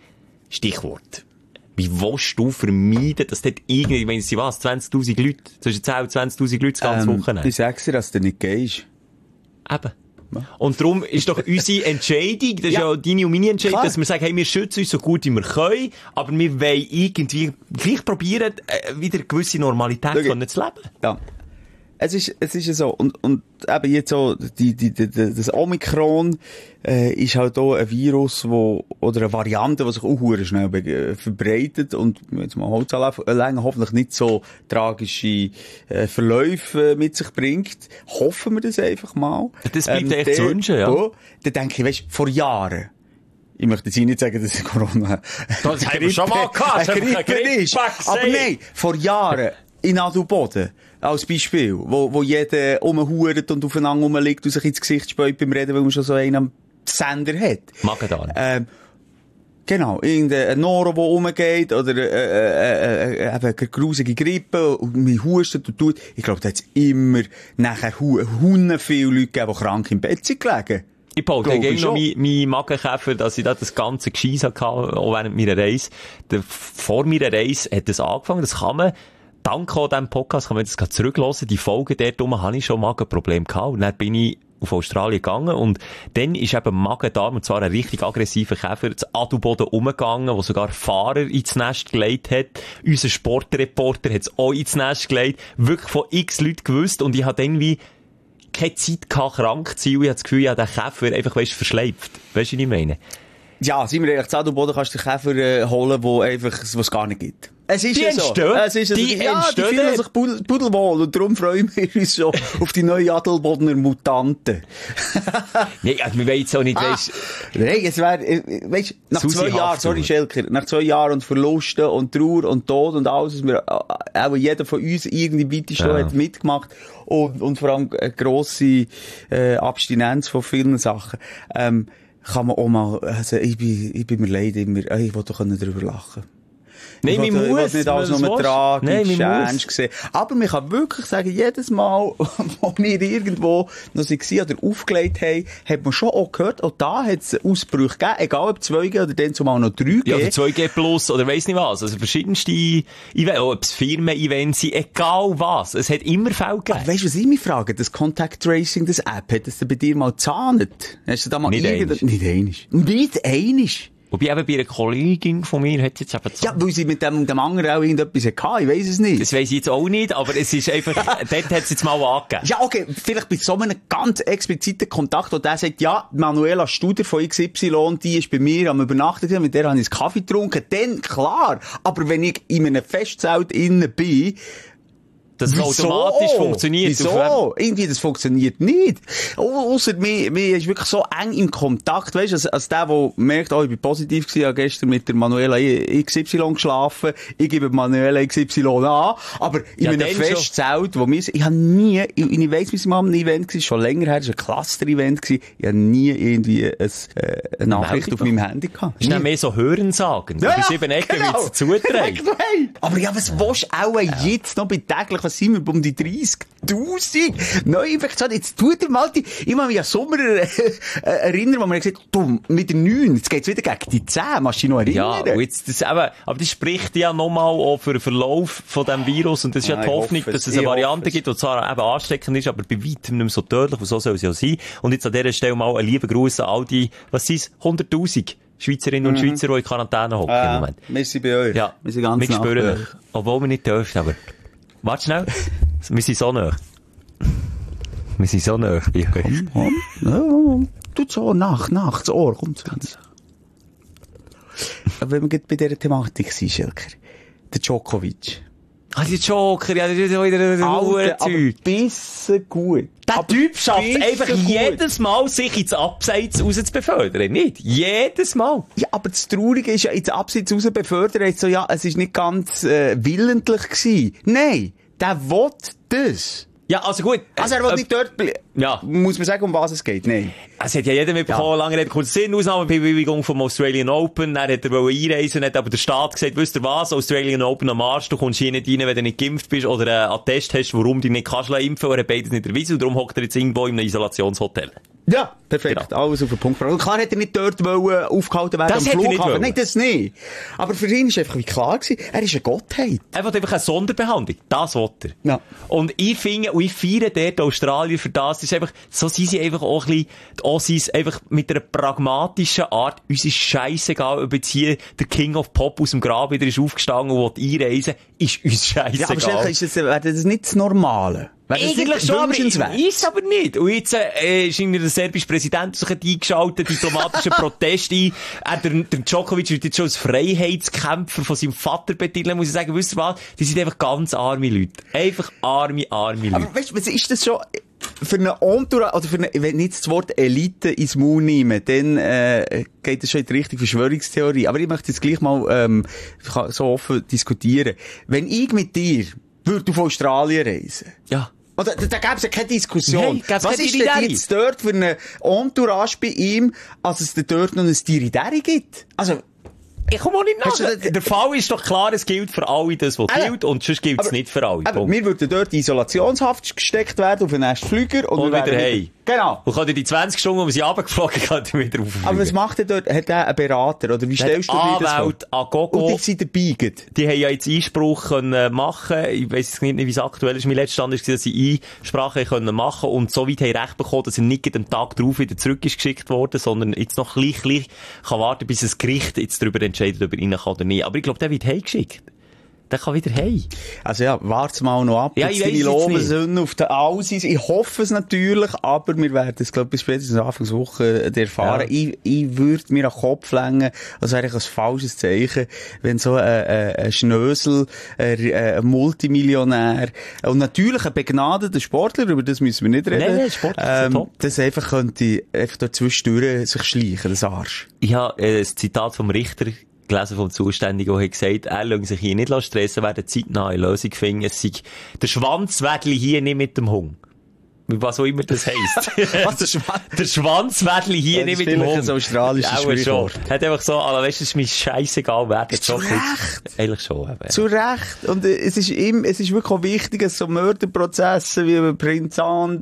Stichwort. Wie willst du vermeiden, dass dort irgendwie, ich meine, es sind was, 20.000 Leute, zwischen 10 und 20.000 Leute das ganze Wochenende? Ich sag's dir, dass du nicht gehst. Eben. Und darum ist doch unsere Entscheidung, das ist ja deine und meine Entscheidung, dass wir sagen, hey, wir schützen uns so gut wie wir können, aber wir wollen irgendwie gleich probieren, wieder eine gewisse Normalität zu leben. Ja. Es ist so, und eben jetzt so, das Omikron, ist halt auch ein Virus, oder eine Variante, die sich auch schnell verbreitet und jetzt mal Holz anlegen, hoffentlich nicht so tragische Verläufe mit sich bringt. Hoffen wir das einfach mal. Das bleibt echt zu wünschen, ja. Dann denke ich, weisst, vor Jahren, ich möchte jetzt nicht sagen, dass Corona das haben wir schon mal gehabt, ist. Aber nein, vor Jahren in Adelboden, als Beispiel, wo jeder rumhuret und aufeinander rumliegt und sich ins Gesicht späut beim Reden, weil man schon so einen am Sender hat. Magen-Darm. Genau, irgendein Noro, der rumgeht, oder eine grusige Grippe, und man hustet und tut. Ich glaube, da hat es immer nachher viele Leute gegeben, die krank im Bett sind gelegen. Ich behalte noch mein Magenkäfer, dass ich da das ganze Gescheiss hatte, auch während meiner Reise. Vor meiner Reise hat das angefangen, das kann man, dank auch diesem Podcast, kann man das gerade zurückhören. Die Folge dort hatte ich schon Magenprobleme gehabt, und dann bin ich auf Australien gegangen, und dann ist eben Magen-Darm, und zwar ein richtig aggressiver Käfer, zu Adelboden umgegangen, wo sogar Fahrer ins Nest gelegt hat. Unser Sportreporter hat es auch ins Nest gelegt, wirklich von x Leuten gewusst, und ich hatte irgendwie keine Zeit gehabt, krank zu sein, und ich hatte das Gefühl, ich habe den Käfer einfach, verschleift. Weißt du, was ich meine? Ja, sind wir ehrlich, zu Adelboden kannst du den Käfer holen, was gar nicht gibt. Es ist ja so. Die fühlen sich pudelwohl, und darum freuen wir uns schon auf die neuen Adelbodener Mutanten. Nee, also wir wollen jetzt auch nicht, Nein, es wäre, nach 2 Jahren, sorry Schelker, nach 2 Jahren und Verlusten und Trauer und Tod und alles, was wir, auch jeder von uns irgendwie weit schon hat mitgemacht, und vor allem eine grosse Abstinenz von vielen Sachen, kann man auch mal, also ich bin mir leid immer, ich will doch darüber lachen. Nein, man muss nicht alles nur tragisch, ernst gesehen. Aber man kann wirklich sagen, jedes Mal, wo wir irgendwo noch waren oder aufgelegt haben, hat man schon auch gehört, auch da hat es Ausbrüche gegeben, egal ob 2G oder dann zumal noch 3G. Ja, oder 2G plus, oder weiss nicht was. Also verschiedenste Events, ob es Firmen-Events sind, egal was. Es hat immer Fälle gegeben. Aber weißt du, was ich mich frage? Das Contact Tracing, das App, hat das bei dir mal gezahnt? Hast du da mal nicht einig. Nicht einig. Wobei eben bei einer Kollegin von mir hat es jetzt eben ja, weil sie mit dem anderen auch irgendetwas hatte, ich weiss es nicht. Das weiss ich jetzt auch nicht, aber es ist einfach, dort hat es jetzt mal angegeben. Ja, okay, vielleicht bei so einem ganz expliziten Kontakt, wo der sagt, ja, Manuela Studer von XY, die ist bei mir am Übernachten, mit der habe ich einen Kaffee getrunken, dann klar. Aber wenn ich in einem Festzelt innen bin, das automatisch funktioniert. Wieso? Irgendwie, das funktioniert nicht. Ausser mir ist wirklich so eng im Kontakt, weißt du, als der merkt, oh, ich bin positiv gewesen, habe gestern mit der Manuela XY geschlafen, ich gebe Manuela XY an, aber in einem Festzelt, wo ich habe nie, ich weiss, wie es mal ein Event war, schon länger her, es war ein Cluster-Event gewesen, ich habe nie irgendwie eine Nachricht auf meinem Handy gehabt. Das ist dann mehr so Hörensagen. Du bist eben echt wieder zugetragen. Aber ja, was willst du auch jetzt noch bei täglich, was sind wir um die 30.000 Neuinfektionen? Jetzt tut er mal ich muss mich an Sommer erinnern, wo man gesagt hat, du, mit der 9, jetzt geht's wieder gegen die 10, musst du dich noch erinnern? Ja, und jetzt, aber das spricht ja nochmal auch für den Verlauf von diesem Virus, und das ist ja die Hoffnung, dass es eine Variante gibt, die zwar eben ansteckend ist, aber bei weitem nicht mehr so tödlich, und so soll es ja sein. Und jetzt an dieser Stelle mal einen lieben Gruß an all die, was sind es, 100.000 Schweizerinnen und Schweizer, die in Quarantäne hocken im Moment. Wir sind bei euch. Ja, wir sind ganz nah. Wir spüren euch. Obwohl wir nicht dürfen, aber... Warte schnell. Wir sind so nah. Wir sind so nah bei euch. Komm. Tut so nach, das Ohr, kommt zu uns. Aber wenn wir bei dieser Thematik sind, Schelker, der Djokovic. Ah, die Joker, ja, das ist wieder ein Zeug. Bisschen gut. Der Typ schafft einfach jedes Mal, sich ins Abseits raus zu befördern. Nicht? Jedes Mal. Ja, aber das Traurige ist ja, ins Abseits raus befördern, jetzt so, ja, es ist nicht ganz willentlich gewesen. Nein, der will das. Ja, also gut. Also er will nicht dort bleiben. Ja. Muss man sagen, um was es geht? Nein. Es hat ja jeder mitbekommen, lange Rede, kurz Sinn, Ausnahmebewilligung vom Australian Open. Dann hat er einreisen, hat aber der Staat gesagt, wisst ihr was, Australian Open am Arsch, du kommst hier nicht rein, wenn du nicht geimpft bist oder einen Attest hast, warum du nicht kannst impfen, er hat beides nicht erwiesen, und darum hockt er jetzt irgendwo in einem Isolationshotel. Ja, perfekt. Genau. Alles auf den Punkt. Und klar hätte er nicht dort aufgehalten werden am Flughafen. Nein, das nicht. Aber für ihn ist einfach wie klar gewesen, er ist eine Gottheit. Er will einfach eine Sonderbehandlung. Das will er. Ja. Und ich finde, und ich feiere dort Australien für das, das ist einfach, so sind sie einfach auch ein bisschen, die Ossis, einfach mit einer pragmatischen Art, uns ist scheissegal, ob jetzt hier der King of Pop aus dem Grab wieder ist aufgestanden und will einreisen, ist uns scheissegal. Ja, aber wäre das nicht das Normale? Eigentlich schon, aber ist aber nicht. Und jetzt ist der serbische Präsident sich eingeschaltet, diplomatischen Protest ein. Der Djokovic wird jetzt schon als Freiheitskämpfer von seinem Vater betiteln, muss ich sagen. Wisst ihr was? Die sind einfach ganz arme Leute. Einfach arme Leute. Aber weißt du, was ist das schon... Für eine Entourage, oder für eine, wenn ich jetzt das Wort Elite ins Maul nehme, dann geht das schon in die Richtung Verschwörungstheorie. Aber ich möchte jetzt gleich mal so offen diskutieren. Wenn ich mit dir würde auf Australien reisen... Ja. Oder, da gäbe es ja keine Diskussion. Nee, was ist denn jetzt dort für eine Entourage bei ihm, als es dort noch ein Diri-Dari gibt? Also... Ich komme auch nicht nach. Der Fall ist doch klar, es gilt für alle das, was gilt, und sonst gilt es nicht für alle. Aber wir würden dort in Isolationshaft gesteckt werden, auf den nächsten Flüger, und wieder heim. Genau. Und kann die 20 Stunden, wo wir sie runtergeflogen sind, wieder aufhören. Aber was macht er dort? Hat er einen Berater? Oder wie stellst du dir das vor? Agogo. Und die sind dabei. Die haben ja jetzt Einspruch können machen. Ich weiss nicht, wie es aktuell ist. Mein letzter Stand ist, dass sie Einsprache können machen, und so weit haben Recht bekommen, dass er nicht am Tag drauf wieder zurück ist geschickt worden, sondern jetzt noch gleich kann warten, bis das Gericht jetzt darüber entscheidet, ob er rein kann oder nicht. Aber ich glaube, der wird heimgeschickt. Der kann wieder heim. Also ja, wart's mal noch ab. Ja, jetzt deine Lobeshymne auf den Aussies. Ich hoffe es natürlich, aber wir werden es, glaube ich, bis spätestens Anfangswoche erfahren. Ja. Ich würde mir an den Kopf längen, als wäre ich ein falsches Zeichen, wenn so ein Schnösel, ein Multimillionär und natürlich ein begnadeter Sportler, über das müssen wir nicht reden. Nein, Sportler ist top. Das einfach könnte einfach dort zwischendurch sich schleichen, das Arsch. Ich habe ein Zitat vom Richter gelesen vom Zuständigen, der hat gesagt, er lasse sich hier nicht stressen, werden zeitnah eine Lösung finden. Es sei, der Schwanz wägele hier nicht mit dem Hund. Was auch immer das heisst. Der Schwanzwedli hier nicht mit dem Hund. Das ist ein australisches Sprichwort. Hat einfach so, weißt du, es ist mir scheissegal, wer das Zu Recht. Eigentlich schon. Eben. Zu Recht. Und es ist wirklich auch wichtig, dass so Mörderprozesse wie Prinz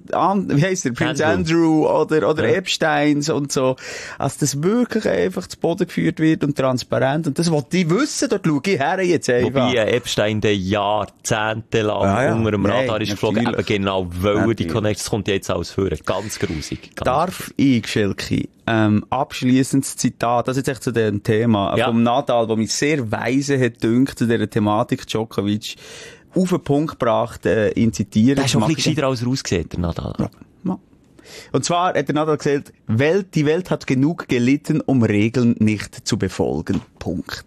Andrew oder Epsteins und so, dass das wirklich einfach zu Boden geführt wird und transparent. Und das, was die wissen, dort schaue ich her jetzt einfach. Wobei Epstein der jahrzehntelang unter dem Radar ist geflogen, eben genau, weil die Connections kommt jetzt alles hören. Ganz grusig. Darf ich, Schilki, abschliessendes Zitat, das ist jetzt echt zu dem Thema, vom Nadal, das mich sehr weise hat gedünkt zu dieser Thematik Djokovic, auf den Punkt gebracht, ihn zitieren. Der ist schon ein bisschen gescheiter als rausgesehen, der Nadal. Ja. Und zwar hat der Nadal gesagt, die Welt hat genug gelitten, um Regeln nicht zu befolgen. Punkt.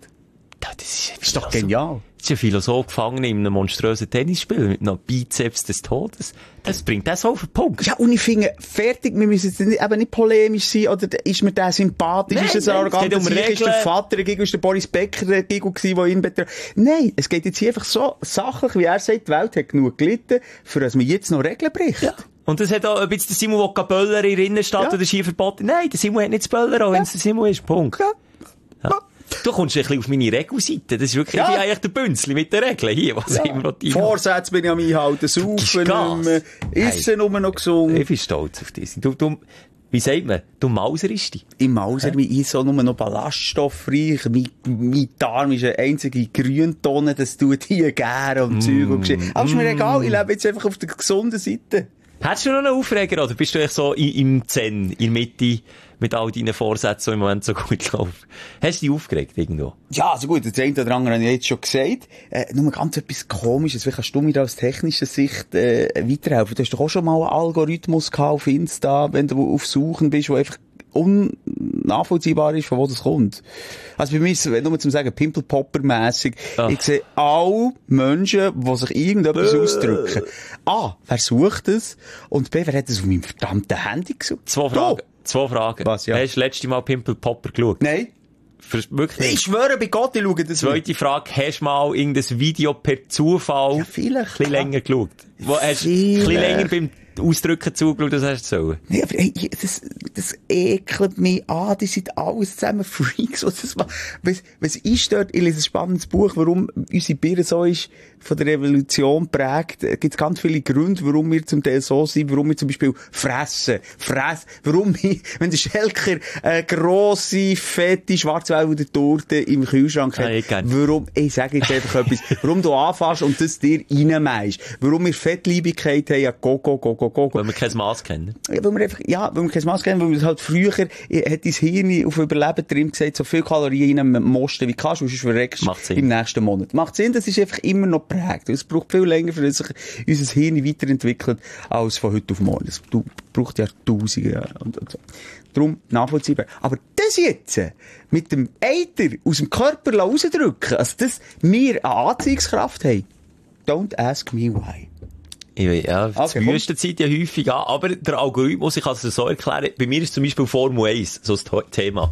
Das ist doch genial. Das ist ein Philosoph gefangen in einem monströsen Tennisspiel mit einem Bizeps des Todes. Das bringt das auf den Punkt. Ja, und ich finde, fertig, wir müssen jetzt eben nicht polemisch sein, oder ist mir der sympathisch, ist es arrogant, ist der Vater dagegen, ist der Boris Becker dagegen gewesen, der ihn betreut. Nein, es geht jetzt hier einfach so sachlich, wie er sagt, die Welt hat genug gelitten, für dass man jetzt noch Regeln bricht. Ja. Und das hat auch ein bisschen der Simon, der Böller in der Innenstadt oder Ski verboten. Nein, der Simon hat nicht das Böller, auch wenn es der Simon ist. Punkt. Ja. Du kommst ein bisschen auf meine Regelseite. Das ist wirklich, ich bin eigentlich der Bünzli mit den Regeln hier, was immer die Vorsätze bin ich am Einhalten, saufen nicht mehr, essen nur noch gesund. Ich bin stolz auf dich. Du, wie sagt man? Du mauserst dich. Ich mauser mich ein, so nur noch ballaststoffreich. Mein Darm ist eine einzige Grüntonne, das tut hier gerne und Zeug und Geschichte. Aber ist mir egal, ich lebe jetzt einfach auf der gesunden Seite. Hättest du noch einen Aufreger, oder bist du echt so im Zen, in der Mitte, mit all deinen Vorsätzen, die im Moment so gut laufen? Hast du dich aufgeregt irgendwo? Ja, also gut, das eine oder andere habe ich jetzt schon gesagt. Nur ganz etwas Komisches. Wie kannst du mir da aus technischer Sicht weiterhelfen? Du hast doch auch schon mal einen Algorithmus gehabt auf Insta, wenn du auf Suchen bist, wo einfach unnachvollziehbar ist, von wo das kommt. Also bei mir ist es, nur zum sagen, Pimple-Popper-mässig. Ich sehe alle Menschen, die sich irgendetwas ausdrücken. A, wer sucht es? Und B, wer hat es auf meinem verdammten Handy gesucht? Zwei Fragen. Was, ja? Hast du das letzte Mal Pimple-Popper geschaut? Nein. Wirklich nicht? Ich schwöre bei Gott, ich schaue das. Zweite Frage, hast du mal irgendein Video per Zufall vielleicht ein bisschen länger geschaut? Hast du ein bisschen länger beim Ausdrücken zugeschaut, das hast du so? Nee, aber das ekelt mich an, die sind alles zusammen Freaks. Was ist dort? Ich lese ein spannendes Buch, warum unsere Birne so ist, von der Revolution prägt. Gibt es ganz viele Gründe, warum wir zum Teil so sind, warum wir zum Beispiel fressen, warum wir, wenn der Schelker eine grosse, fette, Schwarzwälder Torte im Kühlschrank hat, warum, ich sage jetzt einfach etwas, warum du anfährst und das dir reinmeinst, warum wir Fettliebigkeit haben, ja, go. Weil wir kein Maß kennen. Ja, weil wir kein Maß kennen, weil wir halt früher, hat dein Hirn auf Überleben drin gesagt, so viel Kalorien rein mosten wie kannst, sonst verreckst du im nächsten Monat. Macht Sinn, das ist einfach immer noch prägt. Es braucht viel länger, für sich unser Hirn weiterentwickelt, als von heute auf morgen. Es braucht ja Tausende Jahre. Und so. Darum nachvollziehbar. Aber das jetzt, mit dem Eiter aus dem Körper rauszudrücken, also das wir eine Anziehungskraft haben, don't ask me why. Ja, das Wüstenzeit ja häufig an, aber der Algorithmus, ich kann es dir so erklären, bei mir ist zum Beispiel Formel 1 so das Thema.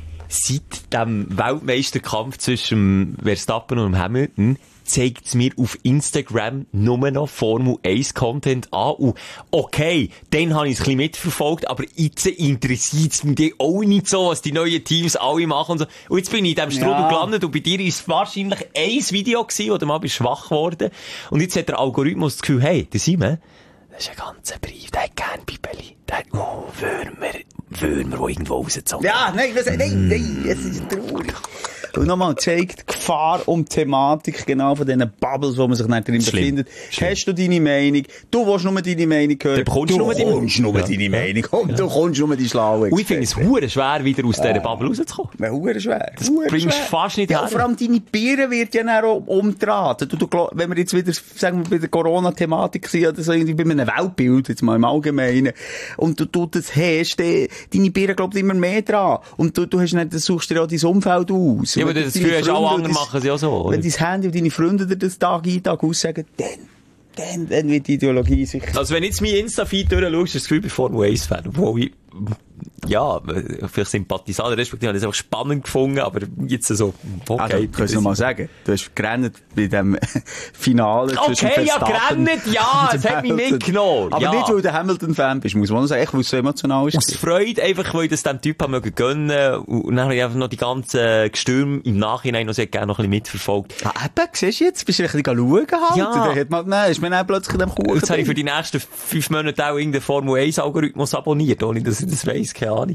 Seit dem Weltmeisterkampf zwischen Verstappen und Hamilton zeigt es mir auf Instagram nur noch Formel 1 Content an. Und okay, dann habe ich es ein bisschen mitverfolgt, aber jetzt interessiert es mich auch nicht so, was die neuen Teams alle machen und so. Und jetzt bin ich in diesem Strudel gelandet und bei dir ist es wahrscheinlich ein Video gewesen, wo du mal bist schwach geworden. Und jetzt hat der Algorithmus das Gefühl, hey, der Simon, das ist ein ganzer Brief, der hat gern Bibeli. Der hat, Würmer, die irgendwo rausgezogen. Ja, nein, es ist traurig. Und nochmal zeigt die Gefahr um die Thematik genau von diesen Bubbles, wo man sich nicht drin befindet. Hast du deine Meinung? Du willst nur deine Meinung hören. Du bekommst nur deine Meinung. Und du kommst nur die schlaue. Und ich finde es verdammt schwer, wieder aus dieser Bubble rauszukommen. Verdammt schwer. Das bringst du fast nicht her. Vor allem deine Birne wird ja auch umdraht. Wenn wir jetzt wieder, sagen wir, bei der Corona-Thematik sind, oder so irgendwie bei einem Weltbild, jetzt mal im Allgemeinen, und du das hast, deine Birne glaubt immer mehr dran. Und du hast nicht, suchst dir auch dein Umfeld aus. Ja, aber das Gefühl hast, alle anderen machen sie auch so, oder? Wenn dein Handy und deine Freunde dir das Tag ein, Tag aussagen, dann wird die Ideologie sicher. Also wenn jetzt mein Insta-Feed durchschaust, ist das Gefühl, ich bin Formel 1-Fan, obwohl ich ja, vielleicht Sympathisant, respektive habe ich es einfach spannend gefunden, aber jetzt so, okay. Also, kannst du noch mal sagen, du hast gerannt bei dem Finale zwischen Verstappen. Okay, ja, gerannt, ja, es hat mich mitgenommen. Aber nicht, weil du Hamilton-Fan bist, muss man sagen, weil es so emotional ist. Aus Freude, einfach, weil ich das dem Typ haben gönnen und dann habe ich einfach noch die ganzen Gestürme im Nachhinein noch sehr gerne noch ein bisschen mitverfolgt. Ah, eben, siehst du jetzt, bist du ein bisschen schauen halt. Ja. Da hat man, ist man dann plötzlich in dem Kuchen. Jetzt habe ich für die nächsten 5 Monate auch irgendeinen Formel 1-Algorithmus abonniert, ohne dass ich das weiss, keine Ahnung.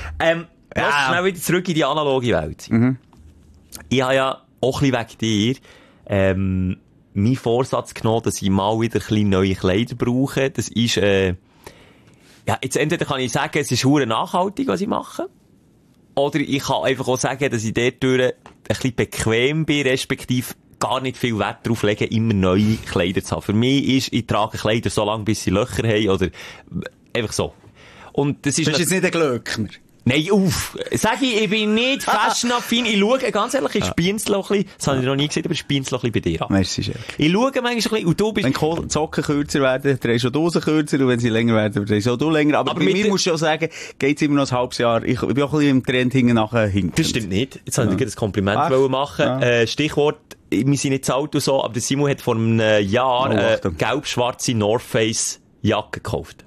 Lass schnell wieder zurück in die analoge Welt. Mhm. Ich habe ja auch ein bisschen wegen dir, meinen Vorsatz genommen, dass ich mal wieder ein bisschen neue Kleider brauche. Das ist, ja, jetzt entweder kann ich sagen, es ist hure nachhaltig, was ich mache. Oder ich kann einfach auch sagen, dass ich dort ein bisschen bequem bin, respektive gar nicht viel Wert darauf legen, immer neue Kleider zu haben. Für mich ist, ich trage Kleider so lange, bis sie Löcher haben, oder einfach so. Und das ist jetzt nicht ein Glöckner. Nein, sag ich bin nicht fashion-affin. Ich schaue, ganz ehrlich, ich spienzle auch ein bisschen. Das habe ich noch nie gesehen, aber ich spienzle auch ein bisschen bei dir an. Merci, Chef. Ich schaue manchmal ein bisschen, und du bist... Wenn die Socken kürzer werden, drehst du die Hosen kürzer, und wenn sie länger werden, drehst du auch du länger. Aber bei mir musst du auch sagen, geht's immer noch ein halbes Jahr. Ich bin auch ein bisschen im Trend hinten. Das stimmt nicht. Jetzt wollte ich ein Kompliment machen. Ja. Stichwort, wir sind nicht zu alt und so, aber der Simon hat vor einem Jahr gelb-schwarze North Face Jacke gekauft.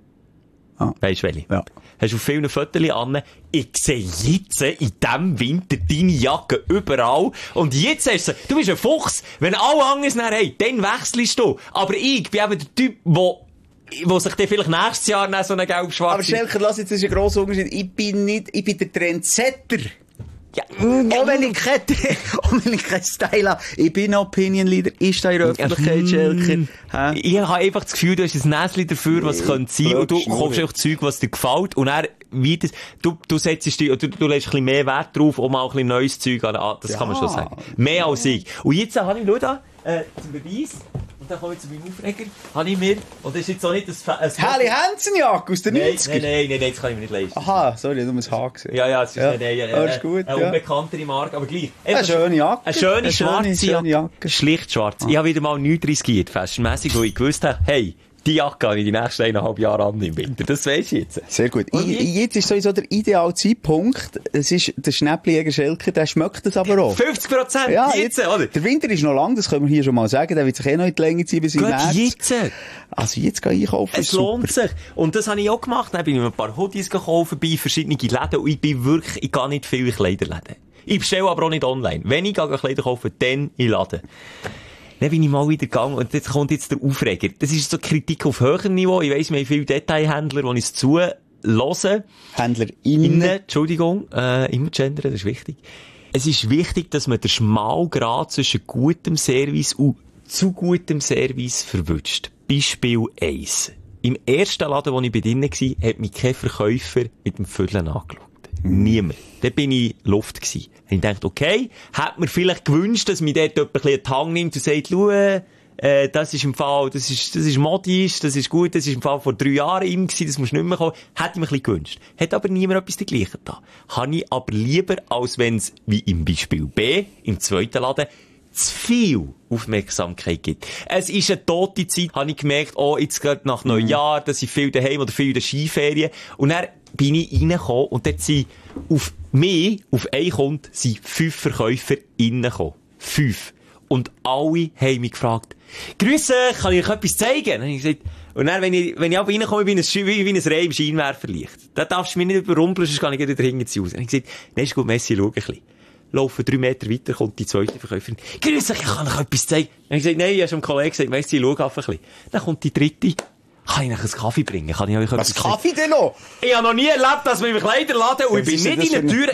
Weisst du welche? Ja. Hast du auf vielen Fotos an. Ich sehe jetzt in diesem Winter deine Jacke überall. Und jetzt hast du bist ein Fuchs. Wenn alle anders nachher haben, dann wechselst du. Aber ich bin eben der Typ, wo sich dann vielleicht nächstes Jahr nach so eine gelb-schwarze... Aber Schelker, lass jetzt, das ist ein grosser Unterschied. Ich bin der Trendsetter. Ja, auch wenn ich kein Style habe. Ich bin Opinion Leader. Ist da in der Öffentlichkeit, Schelker? Ich habe einfach das Gefühl, du hast ein Näschen dafür, was könnte sein. Und du kaufst einfach Zeug, was dir gefällt. Und dann, wie das, du setzt dich, du legst ein bisschen mehr Wert drauf, um auch ein bisschen neues Zeug an. Das kann man schon sagen. Mehr als ich. Und jetzt habe ich, schau da, zum Beweis. Und dann komme ich zu meinem Aufreger, habe ich mir, und das ist jetzt auch nicht ein Harley Hansen-Jacke aus den 90ern? Nein, das kann ich mir nicht leisten. Aha, sorry, du musst Haar gesehen. Ja, es ist ist gut, eine unbekanntere Marke, aber gleich. Eine schöne Jacke. Eine schöne schwarze Jacke. Schlicht schwarz. Ich habe wieder mal nichts riskiert, fashionmässig, weil ich gewusst habe, hey, die Jacke habe ich die nächsten 1,5 Jahre an im Winter. Das weisst du jetzt. Sehr gut. Jetzt ist sowieso der ideale Zeitpunkt. Es ist der Schnäppli-Jäger Schelker, der schmeckt das aber auch. 50%? Ja, jetzt, oder? Der Winter ist noch lang, das können wir hier schon mal sagen. Der wird sich noch in die Länge ziehen bis im März. Jetzt? Also jetzt gehe ich einkaufen. Es lohnt sich. Und das habe ich auch gemacht. Dann bin ich mir ein paar Hoodies gekauft bei verschiedenen Läden. Und ich gehe nicht viel in Kleiderläden. Ich bestelle aber auch nicht online. Wenn ich Kleider kaufe, dann in Laden. Dann bin ich mal wieder gegangen und jetzt kommt der Aufreger. Das ist so Kritik auf höherem Niveau. Ich weiss, wir haben viele Detailhändler, die uns zuhören. HändlerInnen. Entschuldigung, immer gendern, das ist wichtig. Es ist wichtig, dass man den Schmalgrad zwischen gutem Service und zu gutem Service verwünscht. Beispiel 1. Im ersten Laden, wo ich bei drinnen war, hat mich kein Verkäufer mit dem Vierteln angeschaut. Niemand. Dort bin ich Luft gewesen. Und ich dachte, okay, hätte mir vielleicht gewünscht, dass mir dort jemand ein bisschen die Hand nimmt und sagt, schau, das ist im Fall, das ist modisch, das ist gut, das ist im Fall vor 3 Jahren ihm gewesen, das muss nicht mehr kommen. Hätte ich mir ein bisschen gewünscht. Hat aber niemand etwas dergleichen da. Habe ich aber lieber, als wenn es, wie im Beispiel B, im zweiten Laden, zu viel Aufmerksamkeit gibt. Es ist eine tote Zeit, habe ich gemerkt, jetzt geht nach Neujahr, da sind viele daheim oder viele in den Skiferien. Und dann bin ich reingekommen und dort sind auf einen Kunden, sind 5 Verkäufer reingekommen. 5. Und alle haben mich gefragt, «Grüße, kann ich euch etwas zeigen?» Und ich gesagt, und dann, wenn ich auch reinkomme, bin ich wie ein Reh im Scheinwerferlicht. Da darfst du mich nicht überrumpeln, sonst kann ich wieder hinten zu Hause. Und ich gesagt, «Nein, ist gut, Messi, schau ein bisschen.» Laufen 3 Meter weiter, kommt die zweite Verkäuferin. «Grüße, ich kann euch etwas zeigen.» Und ich gesagt, «Nein, ich habe schon einem Kollegen gesagt, Messi, schau einfach ein bisschen.» Dann kommt die dritte. «Kann ich euch einen Kaffee bringen? Kann ich euch etwas Was Kaffee denn noch?» Ich habe noch nie erlebt, dass wir im Kleiderladen, und ich bin nicht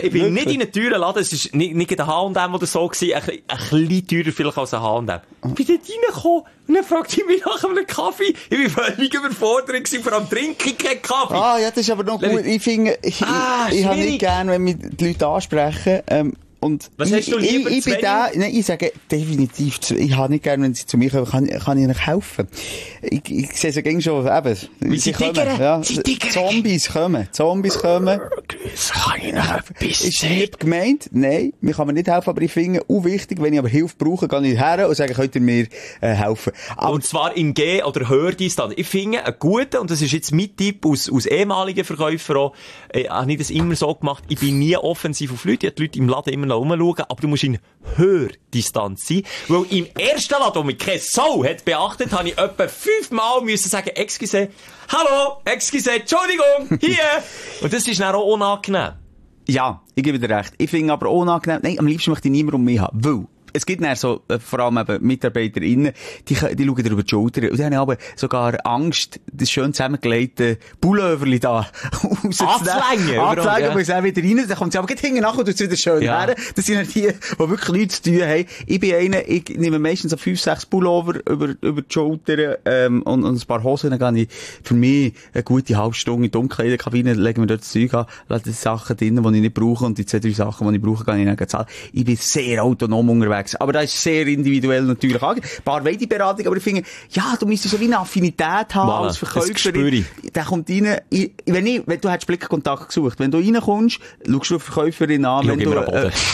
in einer teuren Laden, es war nicht ein H&M oder so gewesen, ein bisschen teurer vielleicht als ein H&M. Ich bin dort reingekommen, und dann fragte ich mich nach einem Kaffee. Ich bin völlig überfordert gewesen, vor allem trinke ich keinen Kaffee. Ja, das ist aber noch gut. Ich finde, ich habe nicht gern, wenn mich die Leute ansprechen, und was hast du lieber ich bin da, nein, ich sage definitiv, ich habe nicht gern, wenn sie zu mir kommen, kann ich ihnen helfen. Ich sehe sie gegen schon, eben. Sie kommen, ja. Zombies kommen. Grüße, kann ich noch etwas ist lieb gemeint? Nein, mir kann mir nicht helfen, aber ich finde, wichtig, wenn ich aber Hilfe brauche, gehe ich her und sage, könnt ihr mir helfen. Aber und zwar in Geh- oder Hördistanz. Ich finde, einen guten, und das ist jetzt mein Tipp aus ehemaligen Verkäufern auch, habe ich das immer so gemacht, ich bin nie offensiv auf Leute, ich habe die Leute im Laden immer noch rumschauen, aber du musst in Hördistanz sein, weil im ersten Laden, wo mich keine Sau hat beachtet, habe ich etwa 5-mal müssen sagen, excuse, hallo, excuse, Entschuldigung, hier. Und das ist dann auch unangenehm. ja, ich gebe dir recht. Ich finde aber unangenehm, nein, am liebsten möchte ich niemand um mich haben, weil es gibt dann so, vor allem eben MitarbeiterInnen, die schauen dir über die Schulter. Und die haben aber sogar Angst, das schön zusammengelegte Pulloverli da anzulängen, weil sie auch wieder rein, dann kommt sie aber gleich hinten nach und tut es wieder schön her. Das sind halt die, die wirklich nichts zu tun haben. Ich bin einer, ich nehme meistens so 5-6 Pullover über die Schulter, und ein paar Hosen, dann gehe ich für mich eine gute halbe Stunde in die Umkleidekabine, legen wir dort das Zeug an, lasse die Sachen drin, die ich nicht brauche, und die 2-3 Sachen, die ich brauche, gehe ich dann zahlen. Ich bin sehr autonom unterwegs. Aber das ist sehr individuell natürlich. Ein paar Weideberatung, aber ich finde, ja, du müsstest so wie eine Affinität haben als Verkäuferin. Der kommt rein, wenn du hättest Blickkontakt gesucht, wenn du reinkommst, schaust du eine Verkäuferin an, wenn du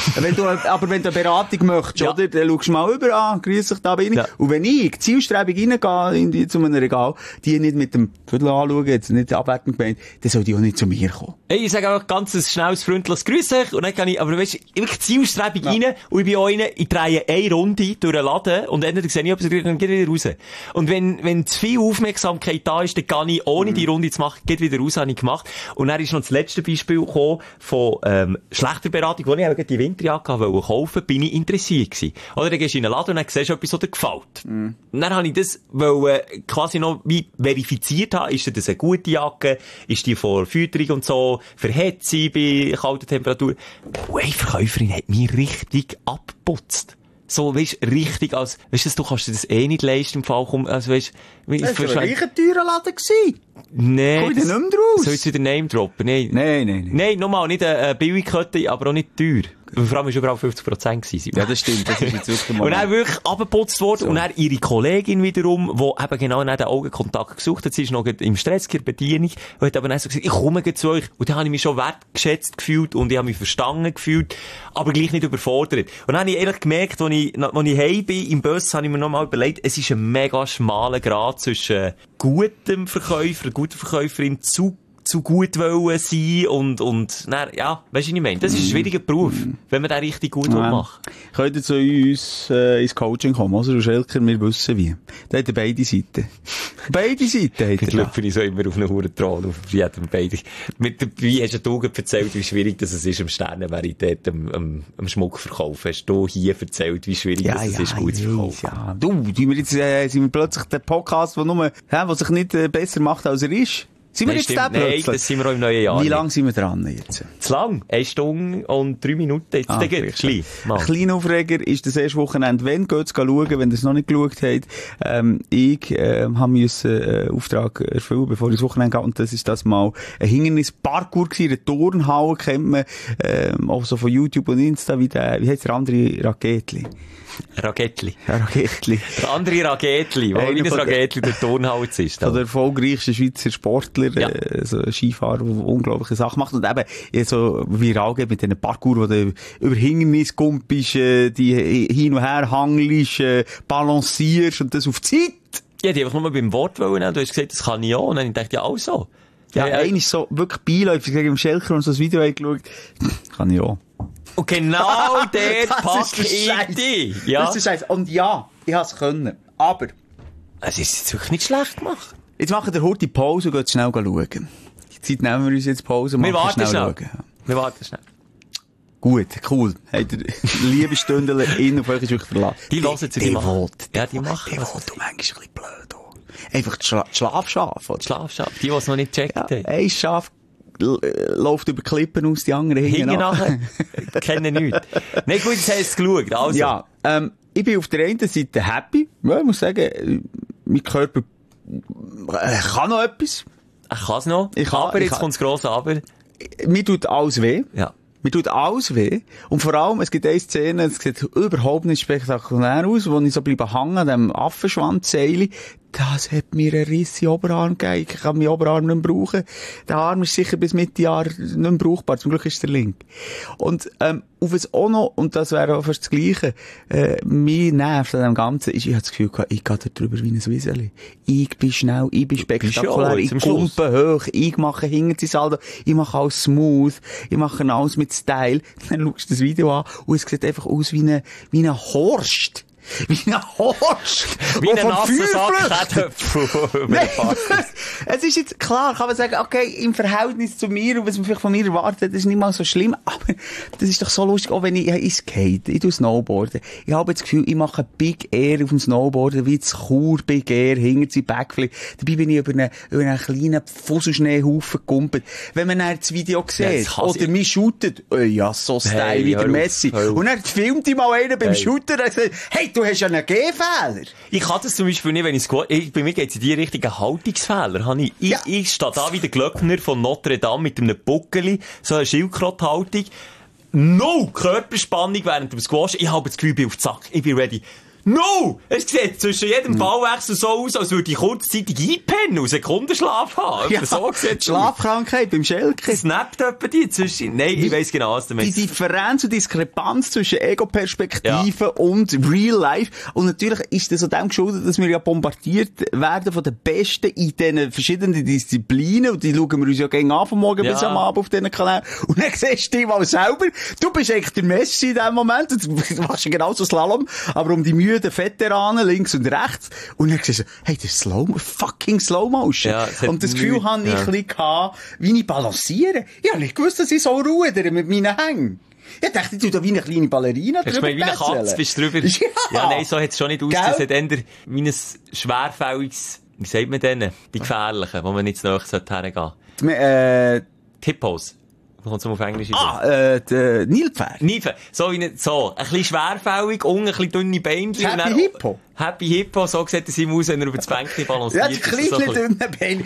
eine Beratung möchtest, ja, oder? Dann schaust du mal über an, grüß dich, da bin ich. Ja. Und wenn ich zielstrebig reingehe zu einem Regal, die nicht mit dem Viertel anschauen, jetzt nicht abwertend gemeint, dann soll die auch nicht zu mir kommen. Hey, ich sage auch ganz ein schnelles, freundliches Grüß euch, und dann kann ich, aber weißt du, wirklich zielstrebig rein, und ich bin auch rein, ich drehe eine Runde durch den Laden, und entweder sehe ich etwas, dann geht wieder raus. Und wenn zu viel Aufmerksamkeit da ist, dann kann ich, ohne die Runde zu machen, geht wieder raus, habe ich gemacht. Und dann ist noch das letzte Beispiel gekommen von, schlechter Beratung, wo ich eben die Winterjacke wollte kaufen, bin ich interessiert gewesen. Oder dann gehst du in den Laden und dann siehst du etwas, was dir gefällt. Und dann habe ich das, quasi noch wie verifiziert haben, ist das eine gute Jacke, ist die vor Fütterung und so, verhält sie bei kalter Temperatur. Und eine Verkäuferin hat mich richtig abgeputzt. So, weisst, richtig als, weisst du, kannst dir das eh nicht leisten im Fall, also weisst, das war ein teurer Laden gewesen. Nee. Komm ich denn nicht mehr raus? Soll ich wieder Name droppen? Nein. Nein, nochmal, nicht eine Billigkette, aber auch nicht teuer. Vor allem war überall 50% gewesen. Ja, das stimmt, das ist jetzt wirklich mal. Und dann wirklich abgeputzt worden, so. Und dann ihre Kollegin wiederum, die eben genau nach den Augenkontakt gesucht hat, sie ist noch im Stress, in der Bedienung, und hat aber dann so gesagt, ich komme zu euch. Und dann habe ich mich schon wertgeschätzt gefühlt, und ich habe mich verstanden gefühlt, aber gleich nicht überfordert. Und dann habe ich ehrlich gemerkt, als ich heim bin, im Bus, habe ich mir nochmal überlegt, es ist ein mega schmaler Grad zwischen gutem Verkäufer, guter Verkäuferin, zu gut wollen sein und, na, ja, weisst du, was ich meine? Das ist ein schwieriger Beruf, wenn man den richtig gut macht. Könnt ihr zu uns, ins Coaching kommen, oder? Schelker, wir wissen wie. Da hat er beide Seiten. Beide Seiten hat er. Ich glaube, ich so immer auf einen hohen Thron, auf jedem beide. Wie hast du erzählt, wie schwierig das ist, am Sternenverität, am Schmuckverkauf? Hast du hier erzählt, wie schwierig das ist, gut zu verkaufen? Ja, du, jetzt, sind wir plötzlich der Podcast, der sich nicht besser macht, als er ist. Sind wir jetzt da plötzlich? Nein, das sind wir auch im neuen Jahr. Wie lange sind wir dran jetzt? Zu lang. 1 Stunde und 3 Minuten. Jetzt ein kleiner Aufreger ist das erste Wochenende. Wenn geht's schauen, wenn ihr es noch nicht geschaut habt. Ich musste Auftrag erfüllen, bevor ich das Wochenende gehe. Und das ist das mal ein Hindernis-Parkour gewesen. Eine Turnhalle kennt man auch so von YouTube und Insta. Wie heisst der andere Raketli? Ragetli. Der andere Ragetli, wo wie ein Ragetli der Turnhalle ist. Der erfolgreichste Schweizer Sportler, so ein Skifahrer, der unglaubliche Sachen macht. Und eben, so viral geht mit diesen Parkour, wo du über Hindernis kumpelst, die hin und her hangelst, balancierst und das auf Zeit. Ja, die einfach nur beim Wort wollen. Du hast gesagt, das kann ich auch. Und dann dachte ich, auch so. Ja, einer ist so wirklich beiläufig. Ich habe im Schelker und so ein Video geschaut. Kann ich auch. Und genau dort pack ich dich. Ja. Das ist scheiße. Und ja, ich hab's können. Aber es ist jetzt wirklich nicht schlecht gemacht. Jetzt machen wir heute Pause und gehen schnell schauen. Die Zeit nehmen wir uns jetzt Pause und wir warten schnell. Wir warten schnell. Gut, cool. Habt ihr liebe Stündler in auf euch ist wirklich verlassen. Die hören zu dir machen. Ja, die machen. Die wollen du manchmal ein bisschen blöd. Einfach Schlafschaf. Schlafschaf. Die es noch nicht gecheckt haben. Ein Schaf läuft über Klippen aus, die anderen hinten nachher. Kennen nichts. Nicht gut, jetzt hast du es geschaut. Also. Ja, ich bin auf der einen Seite happy. Ja, ich muss sagen, mein Körper kann noch etwas. Ich kann es noch. Aber jetzt kommt das grosse Aber. Mir tut alles weh. Ja. Mir tut alles weh. Und vor allem, es gibt eine Szene, es sieht überhaupt nicht spektakulär aus, wo ich so bleibe hängen an dem Affenschwanzseil. das hat mir einen Riss in Oberarm gegeben. Ich kann meinen Oberarm nicht mehr brauchen. Der Arm ist sicher bis Mitte Jahr nicht mehr brauchbar. Zum Glück ist der link. Und, auf es auch noch, und das wäre auch fast das Gleiche, mir nervt an dem Ganzen, ist, ich habe das Gefühl gehabt, ich gehe da drüber wie ein Wieseli. Ich bin schnell, ich bin spektakulär, ich kumpe hoch, ich mache hinten die Saldo, ich mache alles smooth, ich mache alles mit Style. Dann schaust du das Video an und es sieht einfach aus wie ein Horst. Wie ein Horst! Wie ein nasser Sack. Es ist jetzt klar, kann man sagen, okay, im Verhältnis zu mir und was man vielleicht von mir erwartet, das ist nicht mal so schlimm, aber das ist doch so lustig, auch wenn ich skate, ich tue Snowboarden. Ich habe das Gefühl, ich mache Big Air auf dem Snowboarden, wie das Chur Big Air, hinter sie Backflip. Dabei bin ich über einen kleinen Fusselschneehaufen gekumpelt. Wenn man dann das Video sieht, oder mich shootet, ja, so Style wie der Messi. Und dann filmt ich mal einen beim Shooter und sagt, hey, du hast ja einen Gehfehler. Ich kann das zum Beispiel nicht, wenn bei mir geht's in die Richtung, einen Haltungsfehler. Ich stehe da wie der Glöckner von Notre Dame mit einem Buckeli, so eine Schildkröthaltung. No Körperspannung während dem Squash. Ich habe das Gefühl, ich bin auf den Sack. Ich bin ready. No! Es sieht zwischen jedem Ballwechsel so aus, als würde ich kurzzeitig einpennen und Sekundenschlaf haben. Ja, so Schlafkrankheit beim Schelke. Snappt jemand die zwischen? Nein, ich weiss genau, was du meinst. Die Differenz und Diskrepanz zwischen Ego-Perspektive und Real Life. Und natürlich ist das so dem geschuldet, dass wir ja bombardiert werden von den Besten in diesen verschiedenen Disziplinen. Und die schauen wir uns ja gegen an, von morgen bis am Abend auf diesen Kanälen. Und dann siehst du dich mal selber. Du bist echt der Messi in dem Moment. Du machst ja genauso Slalom. Aber um die Mühe den Veteranen links und rechts. Und dann siehst du, hey, das ist fucking Slow-Motion. Ja, und das Gefühl hatte ich ein bisschen gehabt, wie ich balanciere. Ich habe nicht gewusst, dass ich so rudere mit meinen Hängen. Ich dachte, ich tue da wie eine kleine Ballerina drüber. Hast du wie eine Katze bist drüber? Ja, nein, so hat es schon nicht aus. Das hat eher wie ein schwerfälliges, wie sagt man denen? Die gefährlichen, wo man nicht zu nahe hergehen sollte. Hippos. Kommt auf Englisch Nilpferd. Nilpferd. So, ein bisschen schwerfällig, ein bisschen dünne Beinchen. Happy Hippo. Happy Hippo, so sieht es ihm aus, wenn er über das Bänkchen balanciert. Ja, die kleinen dünnen Beine.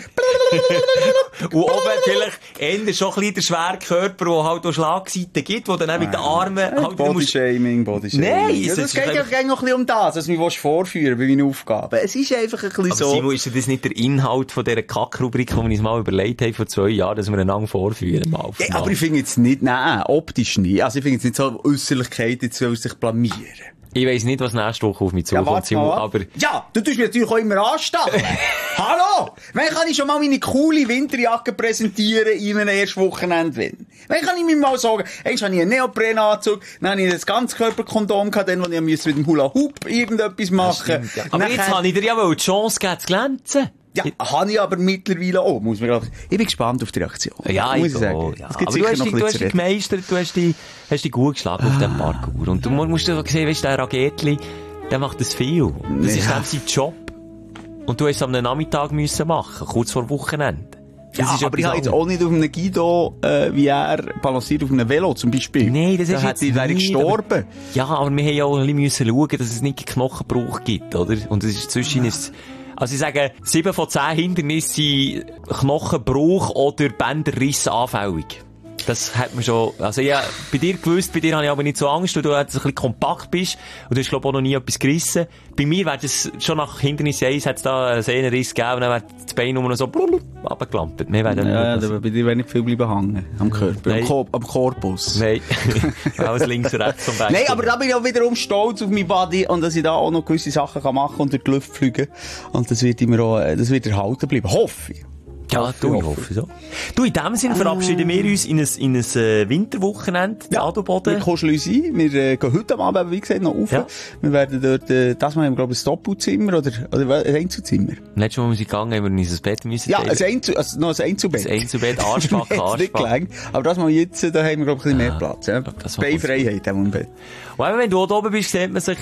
Und oben vielleicht eher schon ein bisschen der schwere Körper, der halt auch Schlagseiten gibt, wo dann auch mit den Armen halt... Bodyshaming. Nein, ja, das geht ja noch ein bisschen um das, was du vorführen bei meinen Aufgaben. Es ist einfach ein bisschen so... Aber Simon, ist das nicht der Inhalt von dieser Kack-Rubrik, die wir uns mal überlegt haben vor 2 Jahren, dass wir einander vorführen? Ja, aber ich finde jetzt nicht, nein, optisch nicht. Also ich finde jetzt nicht so Äusserlichkeit, jetzt soll sich blamieren. Ich weiss nicht, was nächste Woche auf mich zukommt, Simon, aber... Ja, du tust mich natürlich auch immer anstacheln. Hallo! Wann kann ich schon mal meine coole Winterjacke präsentieren in einem ersten Wochenende? Wann kann ich mir mal sagen, eigentlich habe ich einen Neoprenanzug, dann habe ich ein Ganzkörperkondom gehabt, dann, wo ich mit dem Hula-Hoop irgendetwas machen. Stimmt, ja. Aber jetzt habe ich dir ja wohl die Chance gegeben, zu glänzen. Ja, habe ich aber mittlerweile auch, muss man glauben. Ich bin gespannt auf die Reaktion. Ja, muss ich sagen. Ja. Aber du hast dich gemeistert, du hast dich gut geschlagen auf dem Parkour. Und du musst doch sehen, weißt du, der Ragetli, der macht das viel. Das ist dann sein Job. Und du hast es am Nachmittag müssen machen, kurz vor Wochenende. Ja, aber ich habe jetzt auch nicht auf einem Guido, wie er balanciert auf einem Velo zum Beispiel. Nein, das ist jetzt wäre gestorben. Aber, ja, aber wir haben ja auch ein bisschen schauen, dass es nicht Knochenbruch gibt, oder? Und es ist zwischen also ich sage, 7 von 10 Hindernissen sind Knochenbruch oder Bänderriss anfällig. Das hat man schon, also ja, bei dir gewusst, bei dir habe ich aber nicht so Angst, weil du jetzt ein bisschen kompakt bist und du hast, glaube ich, auch noch nie etwas gerissen. Bei mir wäre das schon nach Hindernis 1 hat es da einen Sehnenriss gegeben und dann wäre das Bein nur noch so runtergeklampert. Ja, bei dir wäre nicht viel bleiben hängen am Körper, am Korpus. Nein, alles links und rechts vom Bein. Nein, aber da bin ich auch wiederum stolz auf mein Body und dass ich da auch noch gewisse Sachen machen kann und durch die Luft fliegen. Und das wird immer auch, das wird erhalten bleiben. Hoffe ich. Ja, ich hoffe so. Du, in dem Sinn verabschieden wir uns in ein Winterwochenende, in Adelboden. Wir kuscheln uns ein. Wir gehen heute Abend, wie gesagt, noch rauf. Ja. Wir werden dort, das Mal haben wir, glaube ich, ein Doppelzimmer oder ein Einzelzimmer. Letztes Mal, als wir gegangen haben, wir uns ein Bett müssen teilen. Ja, noch ein Einzelbett. Ein Einzelbett, Arschbacken. Aber das Mal jetzt, da haben wir, glaube ich, ein bisschen mehr Platz. Ja. Beinfreiheit haben wir im Bett. Und wenn du da oben bist, sieht man sich,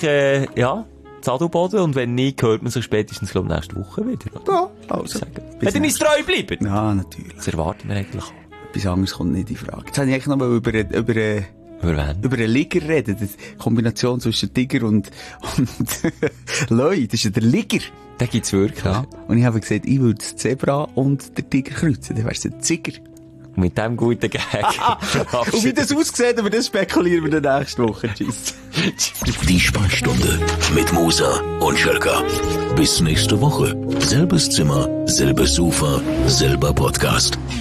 Adelboden, und wenn nicht, hört man sich spätestens, glaube ich, nächste Woche wieder. Ja, also. Wenn ihr uns treu bleibt. Ja, natürlich. Das erwarten wir eigentlich auch. Etwas anderes kommt nicht in Frage. Jetzt habe ich eigentlich noch mal über einen Liger reden. Die Kombination zwischen Tiger und Löwe. Das ist ja der Liger. Den gibt's wirklich. Ja. Und ich habe gesagt, ich würde das Zebra und den Tiger kreuzen. Dann wär's ein Ziger. Mit dem guten Gag. Und wie das aussieht, aber das spekulieren wir dann nächste Woche. Tschüss. Die Sprechstunde mit Musa und Schelka. Bis nächste Woche. Selbes Zimmer, selbes Sofa, selber Podcast.